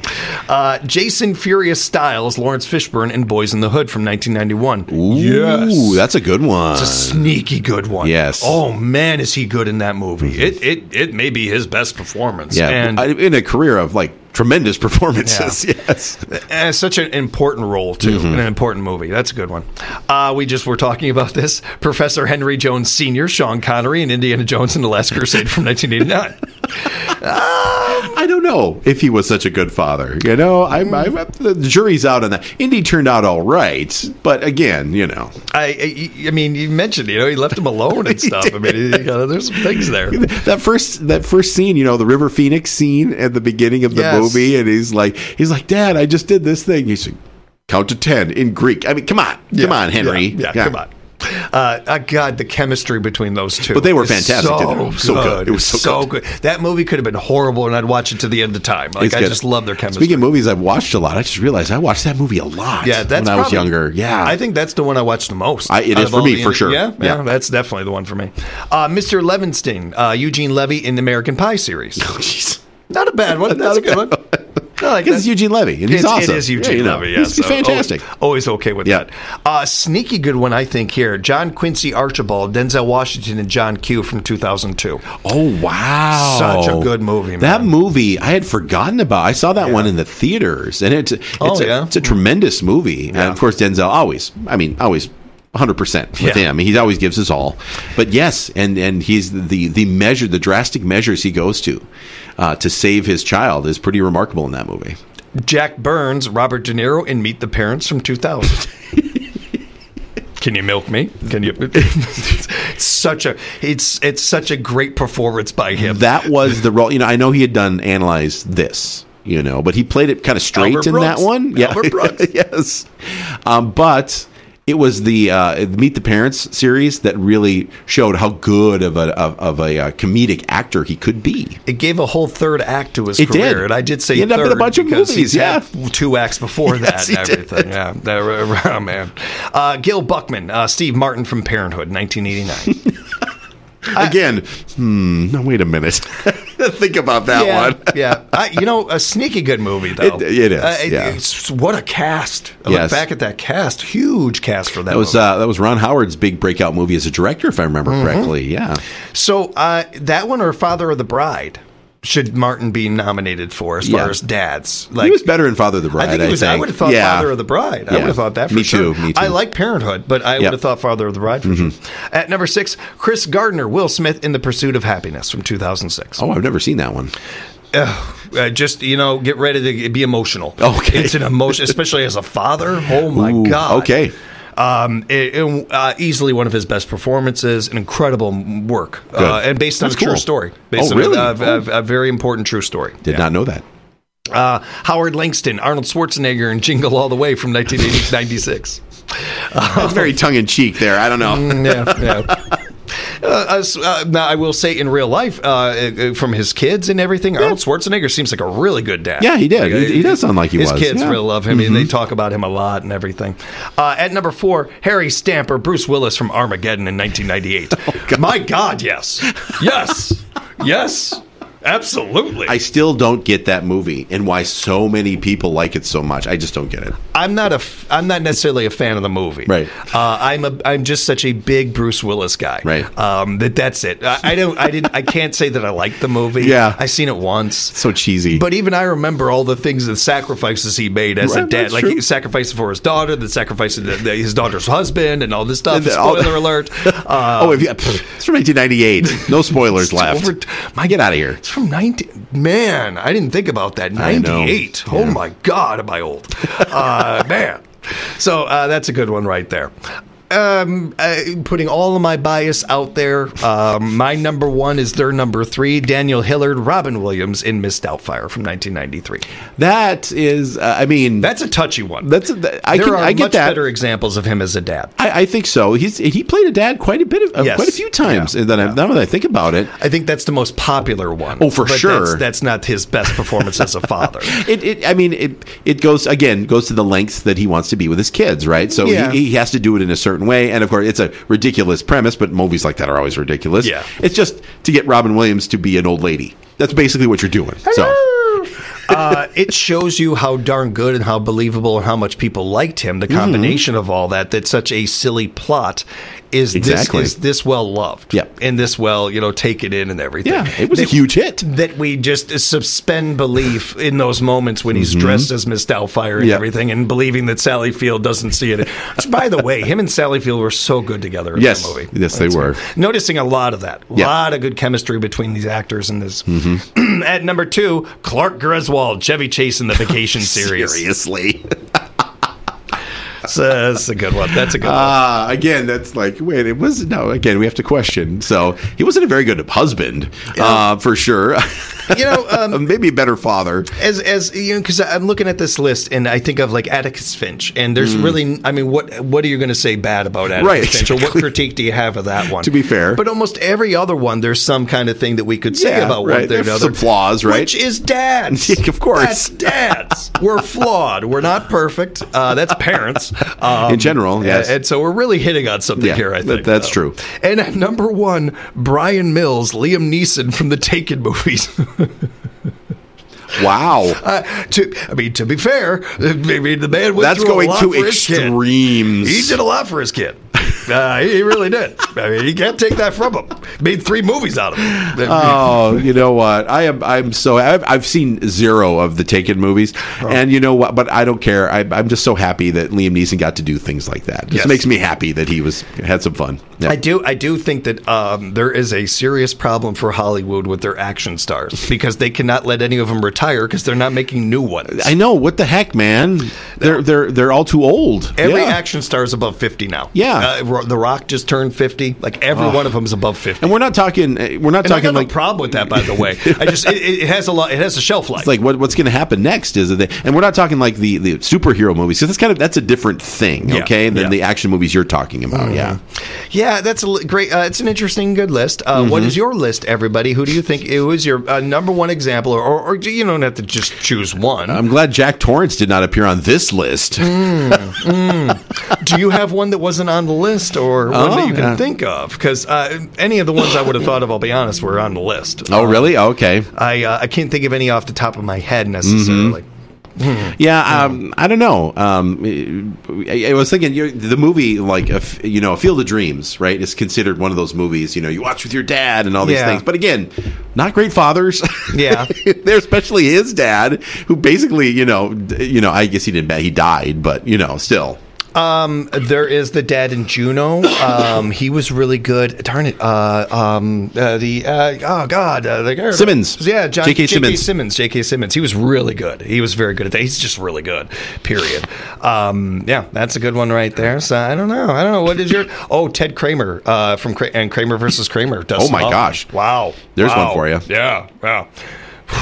Jason Furious Styles, Lawrence Fishburne in Boys in the Hood from 1991. Ooh, that's a good one. It's a sneaky good one. Yes. Oh man, is he good in that movie? It may be his best performance. Yeah, and in a career of tremendous performances. Yes, and such an important role too, in an important movie. That's a good one. We just were talking about this. Professor Henry Jones Sr., Sean Connery in Indiana Jones and the Last Crusade from 1989. I don't know if he was such a good father. The jury's out on that. Indy turned out all right, but again, I mean, you mentioned, he left him alone and stuff. I mean, there's some things there. That first scene, the River Phoenix scene at the beginning of the movie, and he's like, Dad, I just did this thing. He's like, count to 10 in Greek. I mean, come on, Henry. Yeah, come on. God, the chemistry between those two. But they were fantastic. So good. It was so good. That movie could have been horrible, and I'd watch it to the end of time. I just love their chemistry. Speaking of movies I've watched a lot, I just realized I watched that movie a lot when I was younger. Yeah. I think that's the one I watched the most. It is for me, for sure. Yeah, that's definitely the one for me. Mr. Levinstein, Eugene Levy in the American Pie series. Oh, jeez. Not a bad one. That's a good one. Because it's Eugene Levy, and he's awesome. It is Eugene Levy, yes. He's fantastic. Always okay with that. Sneaky good one, I think, here. John Quincy Archibald, Denzel Washington, and John Q from 2002. Oh, wow. Such a good movie, man. That movie, I had forgotten about. I saw that one in the theaters, and it's a tremendous movie. And, of course, Denzel always 100% with him. He always gives his all. But yes, and he's the drastic measures he goes to save his child is pretty remarkable in that movie. Jack Burns, Robert De Niro in Meet the Parents from 2000. Can you milk me? Can you? It's such a great performance by him. That was the role. I know he had done Analyze This. But he played it kind of straight Albert in Brooks. That one. Albert Brooks. Yes. But it was the Meet the Parents series that really showed how good of a comedic actor he could be. It gave a whole third act to his career. Did. And I did say he ended up in a bunch of movies. He's had 2 acts before that and everything. Did. Yeah. Oh, man. Gil Buckman, Steve Martin from Parenthood, 1989. Again, no, wait a minute. Think about that one. Yeah. A sneaky good movie, though. It is. What a cast. I look back at that cast. Huge cast for that movie. That was Ron Howard's big breakout movie as a director, if I remember correctly. Yeah. So that one or Father of the Bride should Martin be nominated for as far as dads? He was better in Father of the Bride. I would have thought Father of the Bride. I would have thought that for sure. Me too. I like Parenthood, but I would have thought Father of the Bride for sure. At number 6, Chris Gardner, Will Smith in The Pursuit of Happiness from 2006. Oh, I've never seen that one. Just get ready to be emotional. Okay, it's an emotion, especially as a father. Oh my God. Okay. Easily one of his best performances, an incredible work, and based on a true story. Based on a very important true story. Did not know that. Howard Langston, Arnold Schwarzenegger, and Jingle All the Way from 1996. That's very tongue-in-cheek there. I don't know. Now, I will say in real life, from his kids and everything, Arnold Schwarzenegger seems like a really good dad. Yeah, he did. He does sound like he was. His kids really love him. They talk about him a lot and everything. At number 4, Harry Stamper, Bruce Willis from Armageddon in 1998. My God, yes. Yes. absolutely. I still don't get that movie and why so many people like it so much. I just don't get it. I'm not necessarily a fan of the movie. Right. I'm just such a big Bruce Willis guy. Right. That's it. I can't say that I like the movie. Yeah. I seen it once. So cheesy. But even I remember all the things, the sacrifices he made as a dad. Like he sacrificed for his daughter, the sacrifice of his daughter's husband, and all this stuff. Spoiler alert. It's from 1998. No spoilers left. Get out of here. It's from 90. Man, I didn't think about that. 98. Yeah. Oh my God, am I old? Man. So that's a good one right there. Putting all of my bias out there, my number one is their number three, Daniel Hillard, Robin Williams in Miss Doubtfire from 1993. That is, that's a touchy one. I get much that. better examples of him as a dad. I think so. He played a dad quite a few times. Yeah. Now that I think about it, I think that's the most popular one. Oh, for sure. That's not his best performance as a father. It goes to the lengths that he wants to be with his kids, right? So he has to do it in a certain way, and of course it's a ridiculous premise, but movies like that are always ridiculous. Yeah. It's just to get Robin Williams to be an old lady. That's basically what you're doing. So it shows you how darn good and how believable and how much people liked him. The combination of all that such a silly plot is this well loved. Yeah. And this well, taken in and everything. Yeah, it was a huge hit. That we just suspend belief in those moments when he's dressed as Miss Doubtfire and everything, and believing that Sally Field doesn't see it. Which, by the way, him and Sally Field were so good together in that movie. Yes, they were. Noticing a lot of that. A lot of good chemistry between these actors in this. At number two, Clark Griswold, Chevy Chase in the Vacation series. Seriously. That's a good one. That's a good one. Again, that's like, wait, it was again, we have to question. So he wasn't a very good husband, for sure. Maybe a better father. As because I'm looking at this list and I think of like Atticus Finch, and there's really, what are you going to say bad about Atticus Finch, or what critique do you have of that one? To be fair, but almost every other one, there's some kind of thing that we could say about one thing or another. Some flaws, right? Which is dads. Of course, that's dads. We're flawed. We're not perfect. That's parents. In general, yes. And so we're really hitting on something here, I think. That's true. And at number one, Brian Mills, Liam Neeson from the Taken movies. Wow. To be fair, maybe the man went through a lot to for his kid. Extremes. He did a lot for his kid. He really did. You can't take that from him. Made 3 movies out of him. Oh, you know what? I've seen 0 of the Taken movies, and you know what? But I don't care. I'm just so happy that Liam Neeson got to do things like that. It just makes me happy that he had some fun. Yeah. I do think that there is a serious problem for Hollywood with their action stars, because they cannot let any of them retire because they're not making new ones. I know. What the heck, man? They're all too old. Every action star is above 50 now. Yeah. The Rock just turned 50. Like every one of them is above 50. And we're not talking. I got no problem with that, by the way. It has a shelf life. It's like what's going to happen next is that and we're not talking like the superhero movies, because that's a different thing, okay, than the action movies you're talking about. Yeah, that's a great. It's an interesting, good list. What is your list, everybody? Who do you think is your number one example, or you don't have to just choose one? I'm glad Jack Torrance did not appear on this list. Do you have one that wasn't on the list, or one that you can think of? Because any of the ones I would have thought of, I'll be honest, were on the list. Oh, really? Okay. I can't think of any off the top of my head necessarily. Yeah, I don't know. I was thinking the movie, like A Field of Dreams, right, is considered one of those movies you watch with your dad and all these things. But again, not great fathers. Yeah, they're especially his dad, who basically, I guess he died, but still. There is the dad in Juno. He was really good. Darn it. The guy. Simmons. Yeah, J.K. Simmons. J.K. Simmons. He was really good. He was very good at that. He's just really good. Period. That's a good one right there. So I don't know. What is your? Oh, Ted Kramer from Kramer versus Kramer. Oh my gosh! Wow. There's one for you. Yeah. Wow.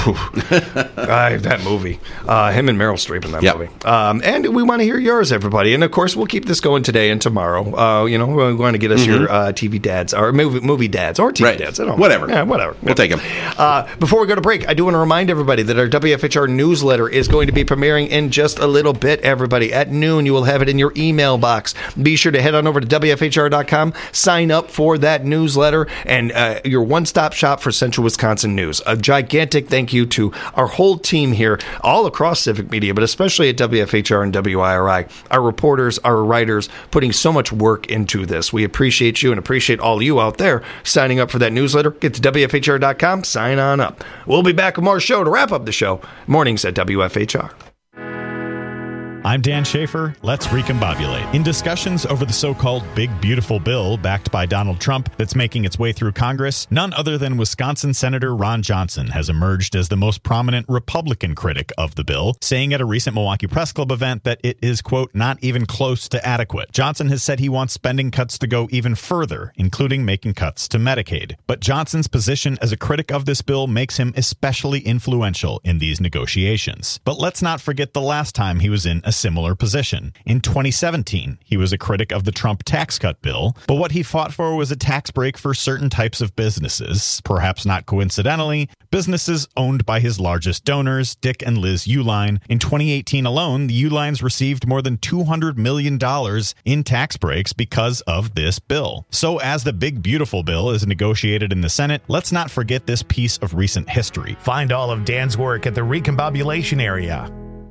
That movie. Him and Meryl Streep in that movie. And we want to hear yours, everybody. And, of course, we'll keep this going today and tomorrow. We want to get us your TV dads or movie dads or TV dads. I don't know. Whatever. Yeah, whatever. We'll take them. Before we go to break, I do want to remind everybody that our WFHR newsletter is going to be premiering in just a little bit, everybody. At noon, you will have it in your email box. Be sure to head on over to WFHR.com, sign up for that newsletter, and your one-stop shop for Central Wisconsin news. A gigantic thank you to our whole team here, all across Civic Media, but especially at WFHR and WIRI. Our reporters, our writers, putting so much work into this. We appreciate you and appreciate all you out there signing up for that newsletter. Get to WFHR.com, sign on up. We'll be back with more show to wrap up the show. Mornings at WFHR. I'm Dan Schaefer. Let's recombobulate. In discussions over the so-called Big Beautiful Bill backed by Donald Trump that's making its way through Congress, none other than Wisconsin Senator Ron Johnson has emerged as the most prominent Republican critic of the bill, saying at a recent Milwaukee Press Club event that it is, quote, not even close to adequate. Johnson has said he wants spending cuts to go even further, including making cuts to Medicaid. But Johnson's position as a critic of this bill makes him especially influential in these negotiations. But let's not forget the last time he was in a similar position. In 2017, he was a critic of the Trump tax cut bill, but what he fought for was a tax break for certain types of businesses, perhaps not coincidentally, businesses owned by his largest donors, Dick and Liz Uihlein. In 2018 alone, the Uihleins received more than $200 million in tax breaks because of this bill. So as the Big Beautiful Bill is negotiated in the Senate, let's not forget this piece of recent history. Find all of Dan's work at the Recombobulation area.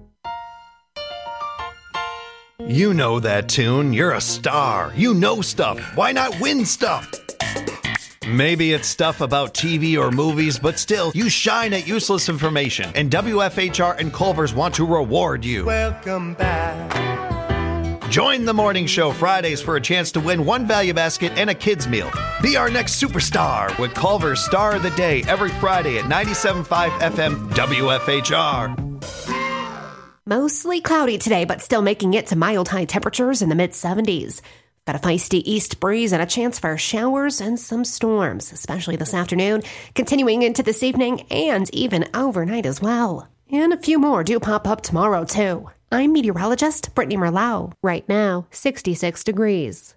You know that tune. You're a star. You know stuff. Why not win stuff? Maybe it's stuff about TV or movies, but still, you shine at useless information. And WFHR and Culver's want to reward you. Welcome back. Join the morning show Fridays for a chance to win one value basket and a kid's meal. Be our next superstar with Culver's Star of the Day every Friday at 97.5 FM WFHR. Mostly cloudy today, but still making it to mild high temperatures in the mid-70s. Got a feisty east breeze and a chance for showers and some storms, especially this afternoon, continuing into this evening and even overnight as well. And a few more do pop up tomorrow, too. I'm meteorologist Brittany Merlau. Right now, 66 degrees.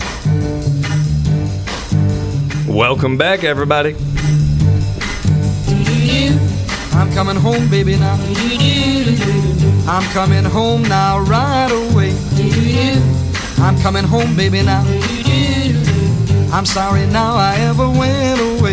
Welcome back, everybody. I'm coming home, baby, now. I'm coming home now, right away. I'm coming home, baby, now. I'm sorry now I ever went away.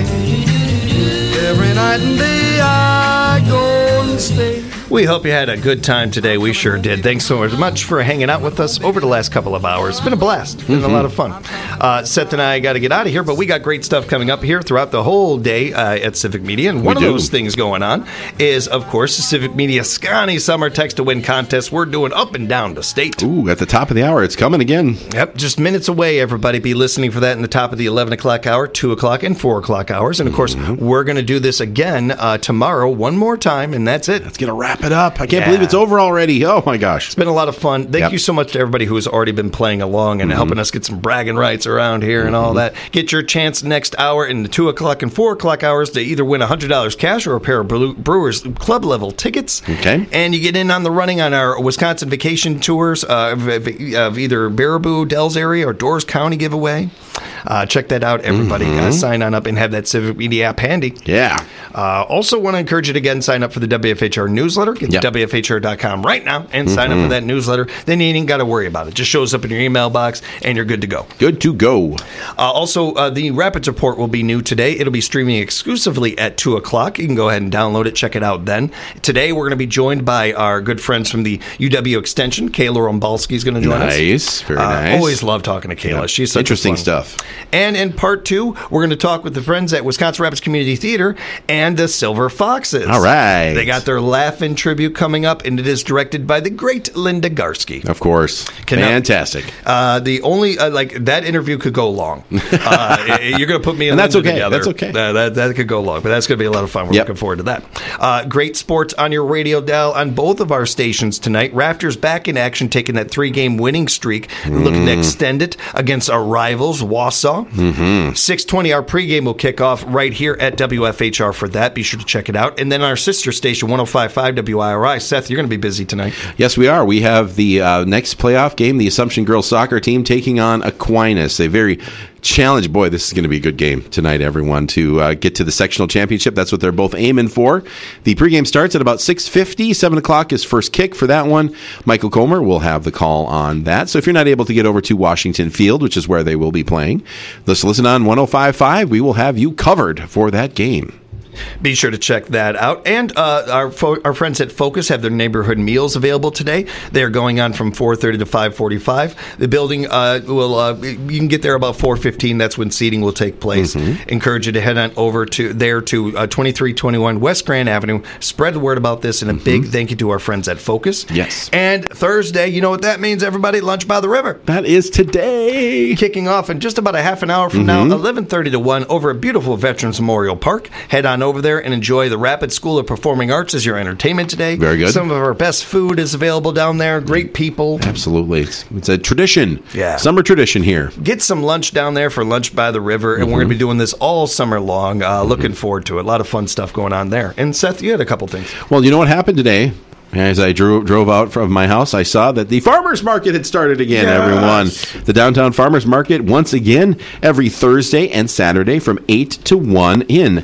Every night and day I go and stay. We hope you had a good time today. We sure did. Thanks so much for hanging out with us over the last couple of hours. It's been a blast. It's been a lot of fun. Seth and I got to get out of here, but we got great stuff coming up here throughout the whole day at Civic Media. And one of those things going on is, of course, the Civic Media Scotty Summer Text to Win contest. We're doing up and down the state. Ooh, at the top of the hour. It's coming again. Yep, just minutes away, everybody. Be listening for that in the top of the 11 o'clock hour, 2 o'clock, and 4 o'clock hours. And, of course, we're going to do this again tomorrow one more time, and that's it. Let's get a wrap it up. I can't believe it's over already. Oh, my gosh. It's been a lot of fun. Thank you so much to everybody who has already been playing along and helping us get some bragging rights around here and all that. Get your chance next hour in the 2 o'clock and 4 o'clock hours to either win $100 cash or a pair of Brewers Club level tickets. Okay. And you get in on the running on our Wisconsin vacation tours of either Baraboo, Dells area, or Doors County giveaway. Check that out, everybody. Sign on up and have that Civic Media app handy. Yeah. Also want to encourage you to again sign up for the WFHR newsletter. Get to WFHR.com right now and sign up for that newsletter. Then you ain't got to worry about it. Just shows up in your email box and you're good to go. Good to go. Also, the Rapids Report will be new today. It'll be streaming exclusively at 2 o'clock. You can go ahead and download it, check it out then. Today, we're going to be joined by our good friends from the UW Extension. Kayla Rombalski is going to join us. Nice. Very nice. Always love talking to Kayla. She's such interesting stuff. And in part 2, we're going to talk with the friends at Wisconsin Rapids Community Theater and the Silver Foxes. All right. They got their Laugh-In tribute coming up, and it is directed by the great Linda Garsky. Of course. Fantastic. The only, that interview could go long. You're going to put me and that's Linda okay. together. That's okay. That could go long, but that's going to be a lot of fun. We're looking forward to that. Great sports on your radio dial on both of our stations tonight. Raptors back in action, taking that 3-game winning streak, looking to extend it against our rivals, Wausau. 6:20, our pregame will kick off right here at WFHR for that. Be sure to check it out. And then our sister station, 105.5 WIRI. Seth, you're going to be busy tonight. Yes, we are. We have the next playoff game, the Assumption Girls Soccer team taking on Aquinas. A very challenge. Boy, this is going to be a good game tonight, everyone, to get to the sectional championship. That's what they're both aiming for. The pregame starts at about 6:50. 7 o'clock is first kick for that one. Michael Comer will have the call on that. So if you're not able to get over to Washington Field, which is where they will be playing, let's listen on 105.5. We will have you covered for that game. Be sure to check that out. And our friends at Focus have their neighborhood meals available today. They are going on from 4:30 to 5:45. The building will you can get there about 4:15. That's when seating will take place. Encourage you to head on over to 2321 West Grand Avenue. Spread the word about this, and a big thank you to our friends at Focus. Yes. And Thursday, you know what that means, everybody? Lunch by the River. That is today. Kicking off in just about a half an hour from now, 11:30 to 1, over at beautiful Veterans Memorial Park. Head on over there and enjoy the Rapid School of Performing Arts as your entertainment today. Very good. Some of our best food is available down there. Great people. Absolutely. It's a tradition. Yeah. Summer tradition here. Get some lunch down there for Lunch by the River, and we're going to be doing this all summer long. Looking forward to it. A lot of fun stuff going on there. And Seth, you had a couple things. Well, you know what happened today? As I drove out from my house, I saw that the farmers market had started again, everyone. The downtown farmers market, once again, every Thursday and Saturday from 8 to 1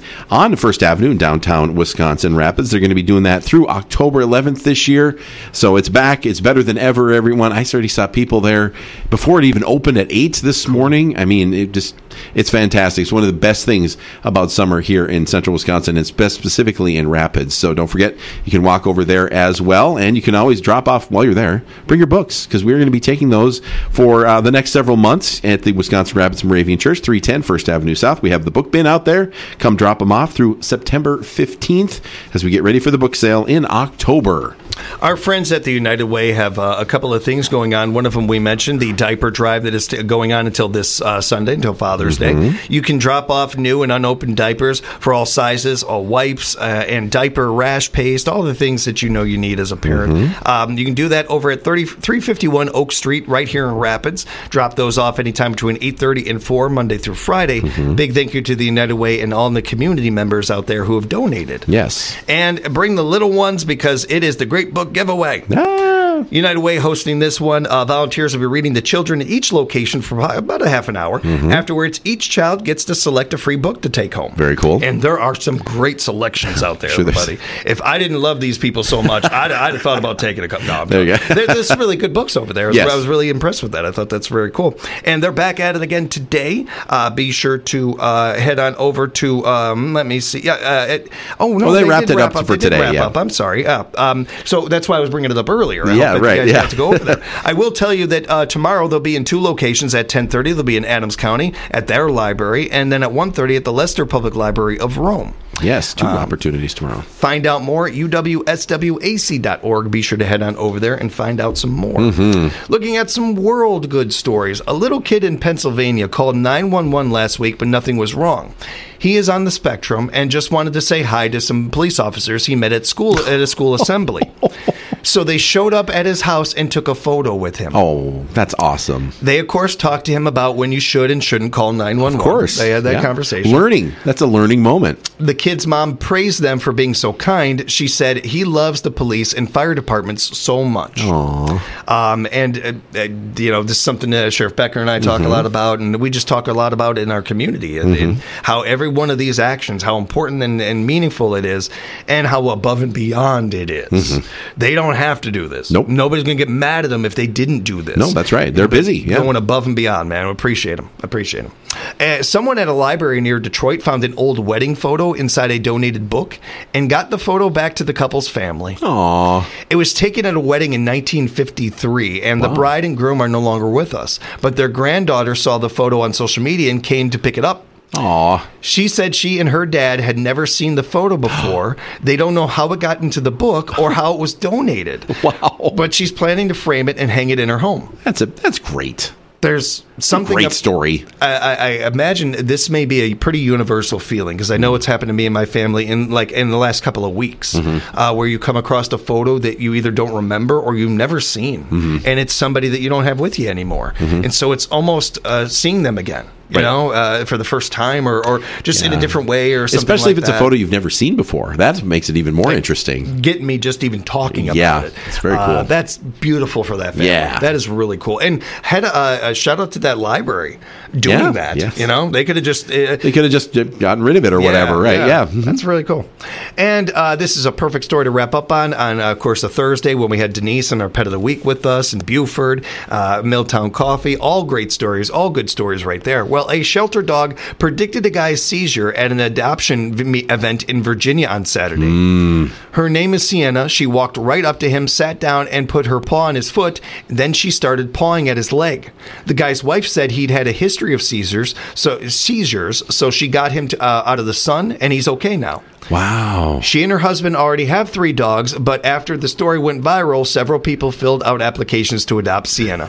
on First Avenue in downtown Wisconsin Rapids. They're going to be doing that through October 11th this year. So it's back. It's better than ever, everyone. I already saw people there before it even opened at 8 this morning. I mean, it's fantastic. It's one of the best things about summer here in central Wisconsin. It's best specifically in Rapids. So don't forget, you can walk over there as well, and you can always drop off while you're there. Bring your books, because we're going to be taking those for the next several months at the Wisconsin Rapids Moravian Church, 310 First Avenue South. We have the book bin out there. Come drop them off through September 15th as we get ready for the book sale in October. Our friends at the United Way have a couple of things going on. One of them we mentioned, the diaper drive that is going on until this Sunday, until Father's Day. You can drop off new and unopened diapers for all sizes, all wipes, and diaper rash paste, all the things that you know you need as a parent. You can do that over at 351 Oak Street right here in Rapids. Drop those off anytime between 8:30 and 4, Monday through Friday. Big thank you to the United Way and all the community members out there who have donated. Yes. And bring the little ones, because it is the Great Book Giveaway. United Way hosting this one. Volunteers will be reading the children at each location for about a half an hour. Afterwards, each child gets to select a free book to take home. Very cool. And there are some great selections out there, everybody. If I didn't love these people so much, I'd have thought about taking a couple. No, there you go. There's some really good books over there. Yes. I was really impressed with that. I thought that's very cool. And they're back at it again today. Be sure to head on over to, let me see. They wrapped it up for today. I'm sorry. So that's why I was bringing it up earlier. Yeah, right. You guys got to go over that. I will tell you that tomorrow they'll be in two locations. At 10:30, they'll be in Adams County at their library, and then at 1:30 at the Leicester Public Library of Rome. Yes, two opportunities tomorrow. Find out more at uwswac.org. Be sure to head on over there and find out some more. Looking at some world good stories. A little kid in Pennsylvania called 911 last week, but nothing was wrong. He is on the spectrum and just wanted to say hi to some police officers he met at a school assembly. So they showed up at his house and took a photo with him. Oh, that's awesome. They, of course, talked to him about when you should and shouldn't call 911. Of course. They had that conversation. Learning. That's a learning moment. The kid's mom praised them for being so kind. She said he loves the police and fire departments so much. Aww. This is something that Sheriff Becker and I talk a lot about, and we just talk a lot about in our community, and how every one of these actions, how important and meaningful it is, and how above and beyond it is. They don't have to do this. Nope. Nobody's going to get mad at them if they didn't do this. No, that's right. They're busy. Yeah. Going above and beyond, man. I appreciate them. Someone at a library near Detroit found an old wedding photo inside a donated book and got the photo back to the couple's family. Aww. It was taken at a wedding in 1953, and the bride and groom are no longer with us. But their granddaughter saw the photo on social media and came to pick it up. Aw. She said she and her dad had never seen the photo before. They don't know how it got into the book or how it was donated. Wow. But she's planning to frame it and hang it in her home. That's great. There's something great story. I imagine this may be a pretty universal feeling, because I know it's happened to me and my family in the last couple of weeks, where you come across a photo that you either don't remember or you've never seen, and it's somebody that you don't have with you anymore, and so it's almost seeing them again. for the first time or just in a different way or something Especially like if it's a photo you've never seen before. That makes it even more interesting. Getting me just even talking about it. It's very cool. That's beautiful for that family. Yeah. That is really cool. And had a shout out to that library doing that. Yes. They could have just... they could have just gotten rid of it or whatever, right? Yeah. That's really cool. And this is a perfect story to wrap up on of course, a Thursday when we had Denise and our Pet of the Week with us in Buford, Milltown Coffee. All great stories, all good stories right there. Well, a shelter dog predicted a guy's seizure at an adoption event in Virginia on Saturday. Her name is Sienna. She walked right up to him, sat down, and put her paw on his foot. Then she started pawing at his leg. The guy's wife said he'd had a history of seizures, so she got him out of the sun, and he's okay now. Wow. She and her husband already have 3 dogs, but after the story went viral, several people filled out applications to adopt Sienna.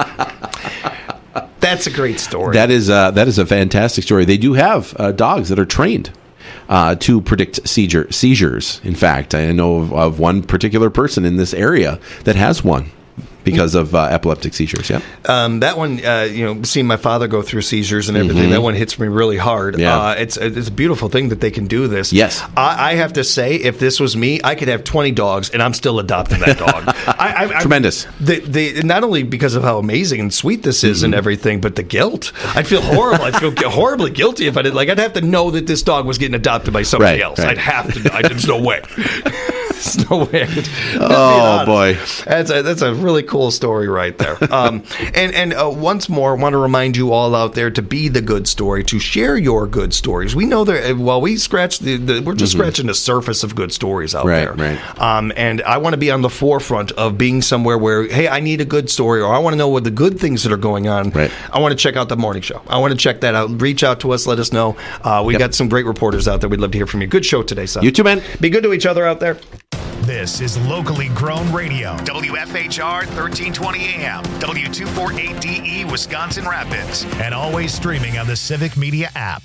That's a great story. That is a fantastic story. They do have dogs that are trained to predict seizures. In fact, I know of one particular person in this area that has one because of epileptic seizures. Yeah. That one, seeing my father go through seizures and everything, that one hits me really hard. Yeah. It's a beautiful thing that they can do this. Yes. I have to say, if this was me, I could have 20 dogs and I'm still adopting that dog. Tremendous. Not only because of how amazing and sweet this is and everything, but the guilt. I'd feel horrible. I'd feel horribly guilty if I did. I'd have to know that this dog was getting adopted by somebody else. Right. I'd have to know. There's no way. There's no way. Oh, boy. That's a really cool story right there. And once more, I want to remind you all out there to be the good story, to share your good stories. We know that while we scratch we're just scratching the surface of good stories out there. Right. And I want to be on the forefront of being somewhere where, hey, I need a good story, or I want to know what the good things that are going on. Right. I want to check out the morning show. I want to check that out. Reach out to us. Let us know. We got some great reporters out there. We'd love to hear from you. Good show today, son. You too, man. Be good to each other out there. This is locally grown radio. WFHR 1320 AM, W248DE, Wisconsin Rapids, and always streaming on the Civic Media app.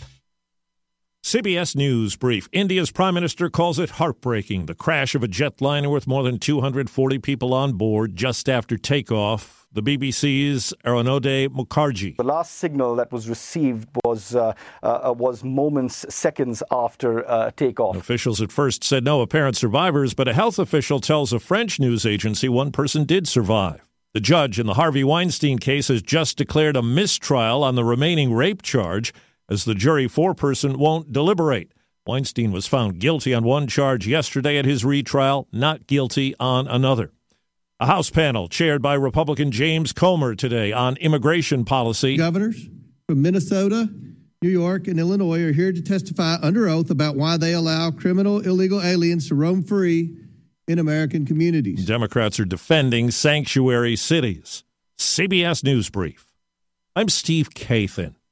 CBS News Brief. India's Prime Minister calls it heartbreaking. The crash of a jetliner with more than 240 people on board just after takeoff. The BBC's Arunodaya Mukherjee. The last signal that was received was moments, seconds after takeoff. Officials at first said no apparent survivors, but a health official tells a French news agency one person did survive. The judge in the Harvey Weinstein case has just declared a mistrial on the remaining rape charge, as the jury foreperson won't deliberate. Weinstein was found guilty on one charge yesterday at his retrial, not guilty on another. A House panel chaired by Republican James Comer today on immigration policy. Governors from Minnesota, New York, and Illinois are here to testify under oath about why they allow criminal illegal aliens to roam free in American communities. Democrats are defending sanctuary cities. CBS News Brief. I'm Steve Kathan.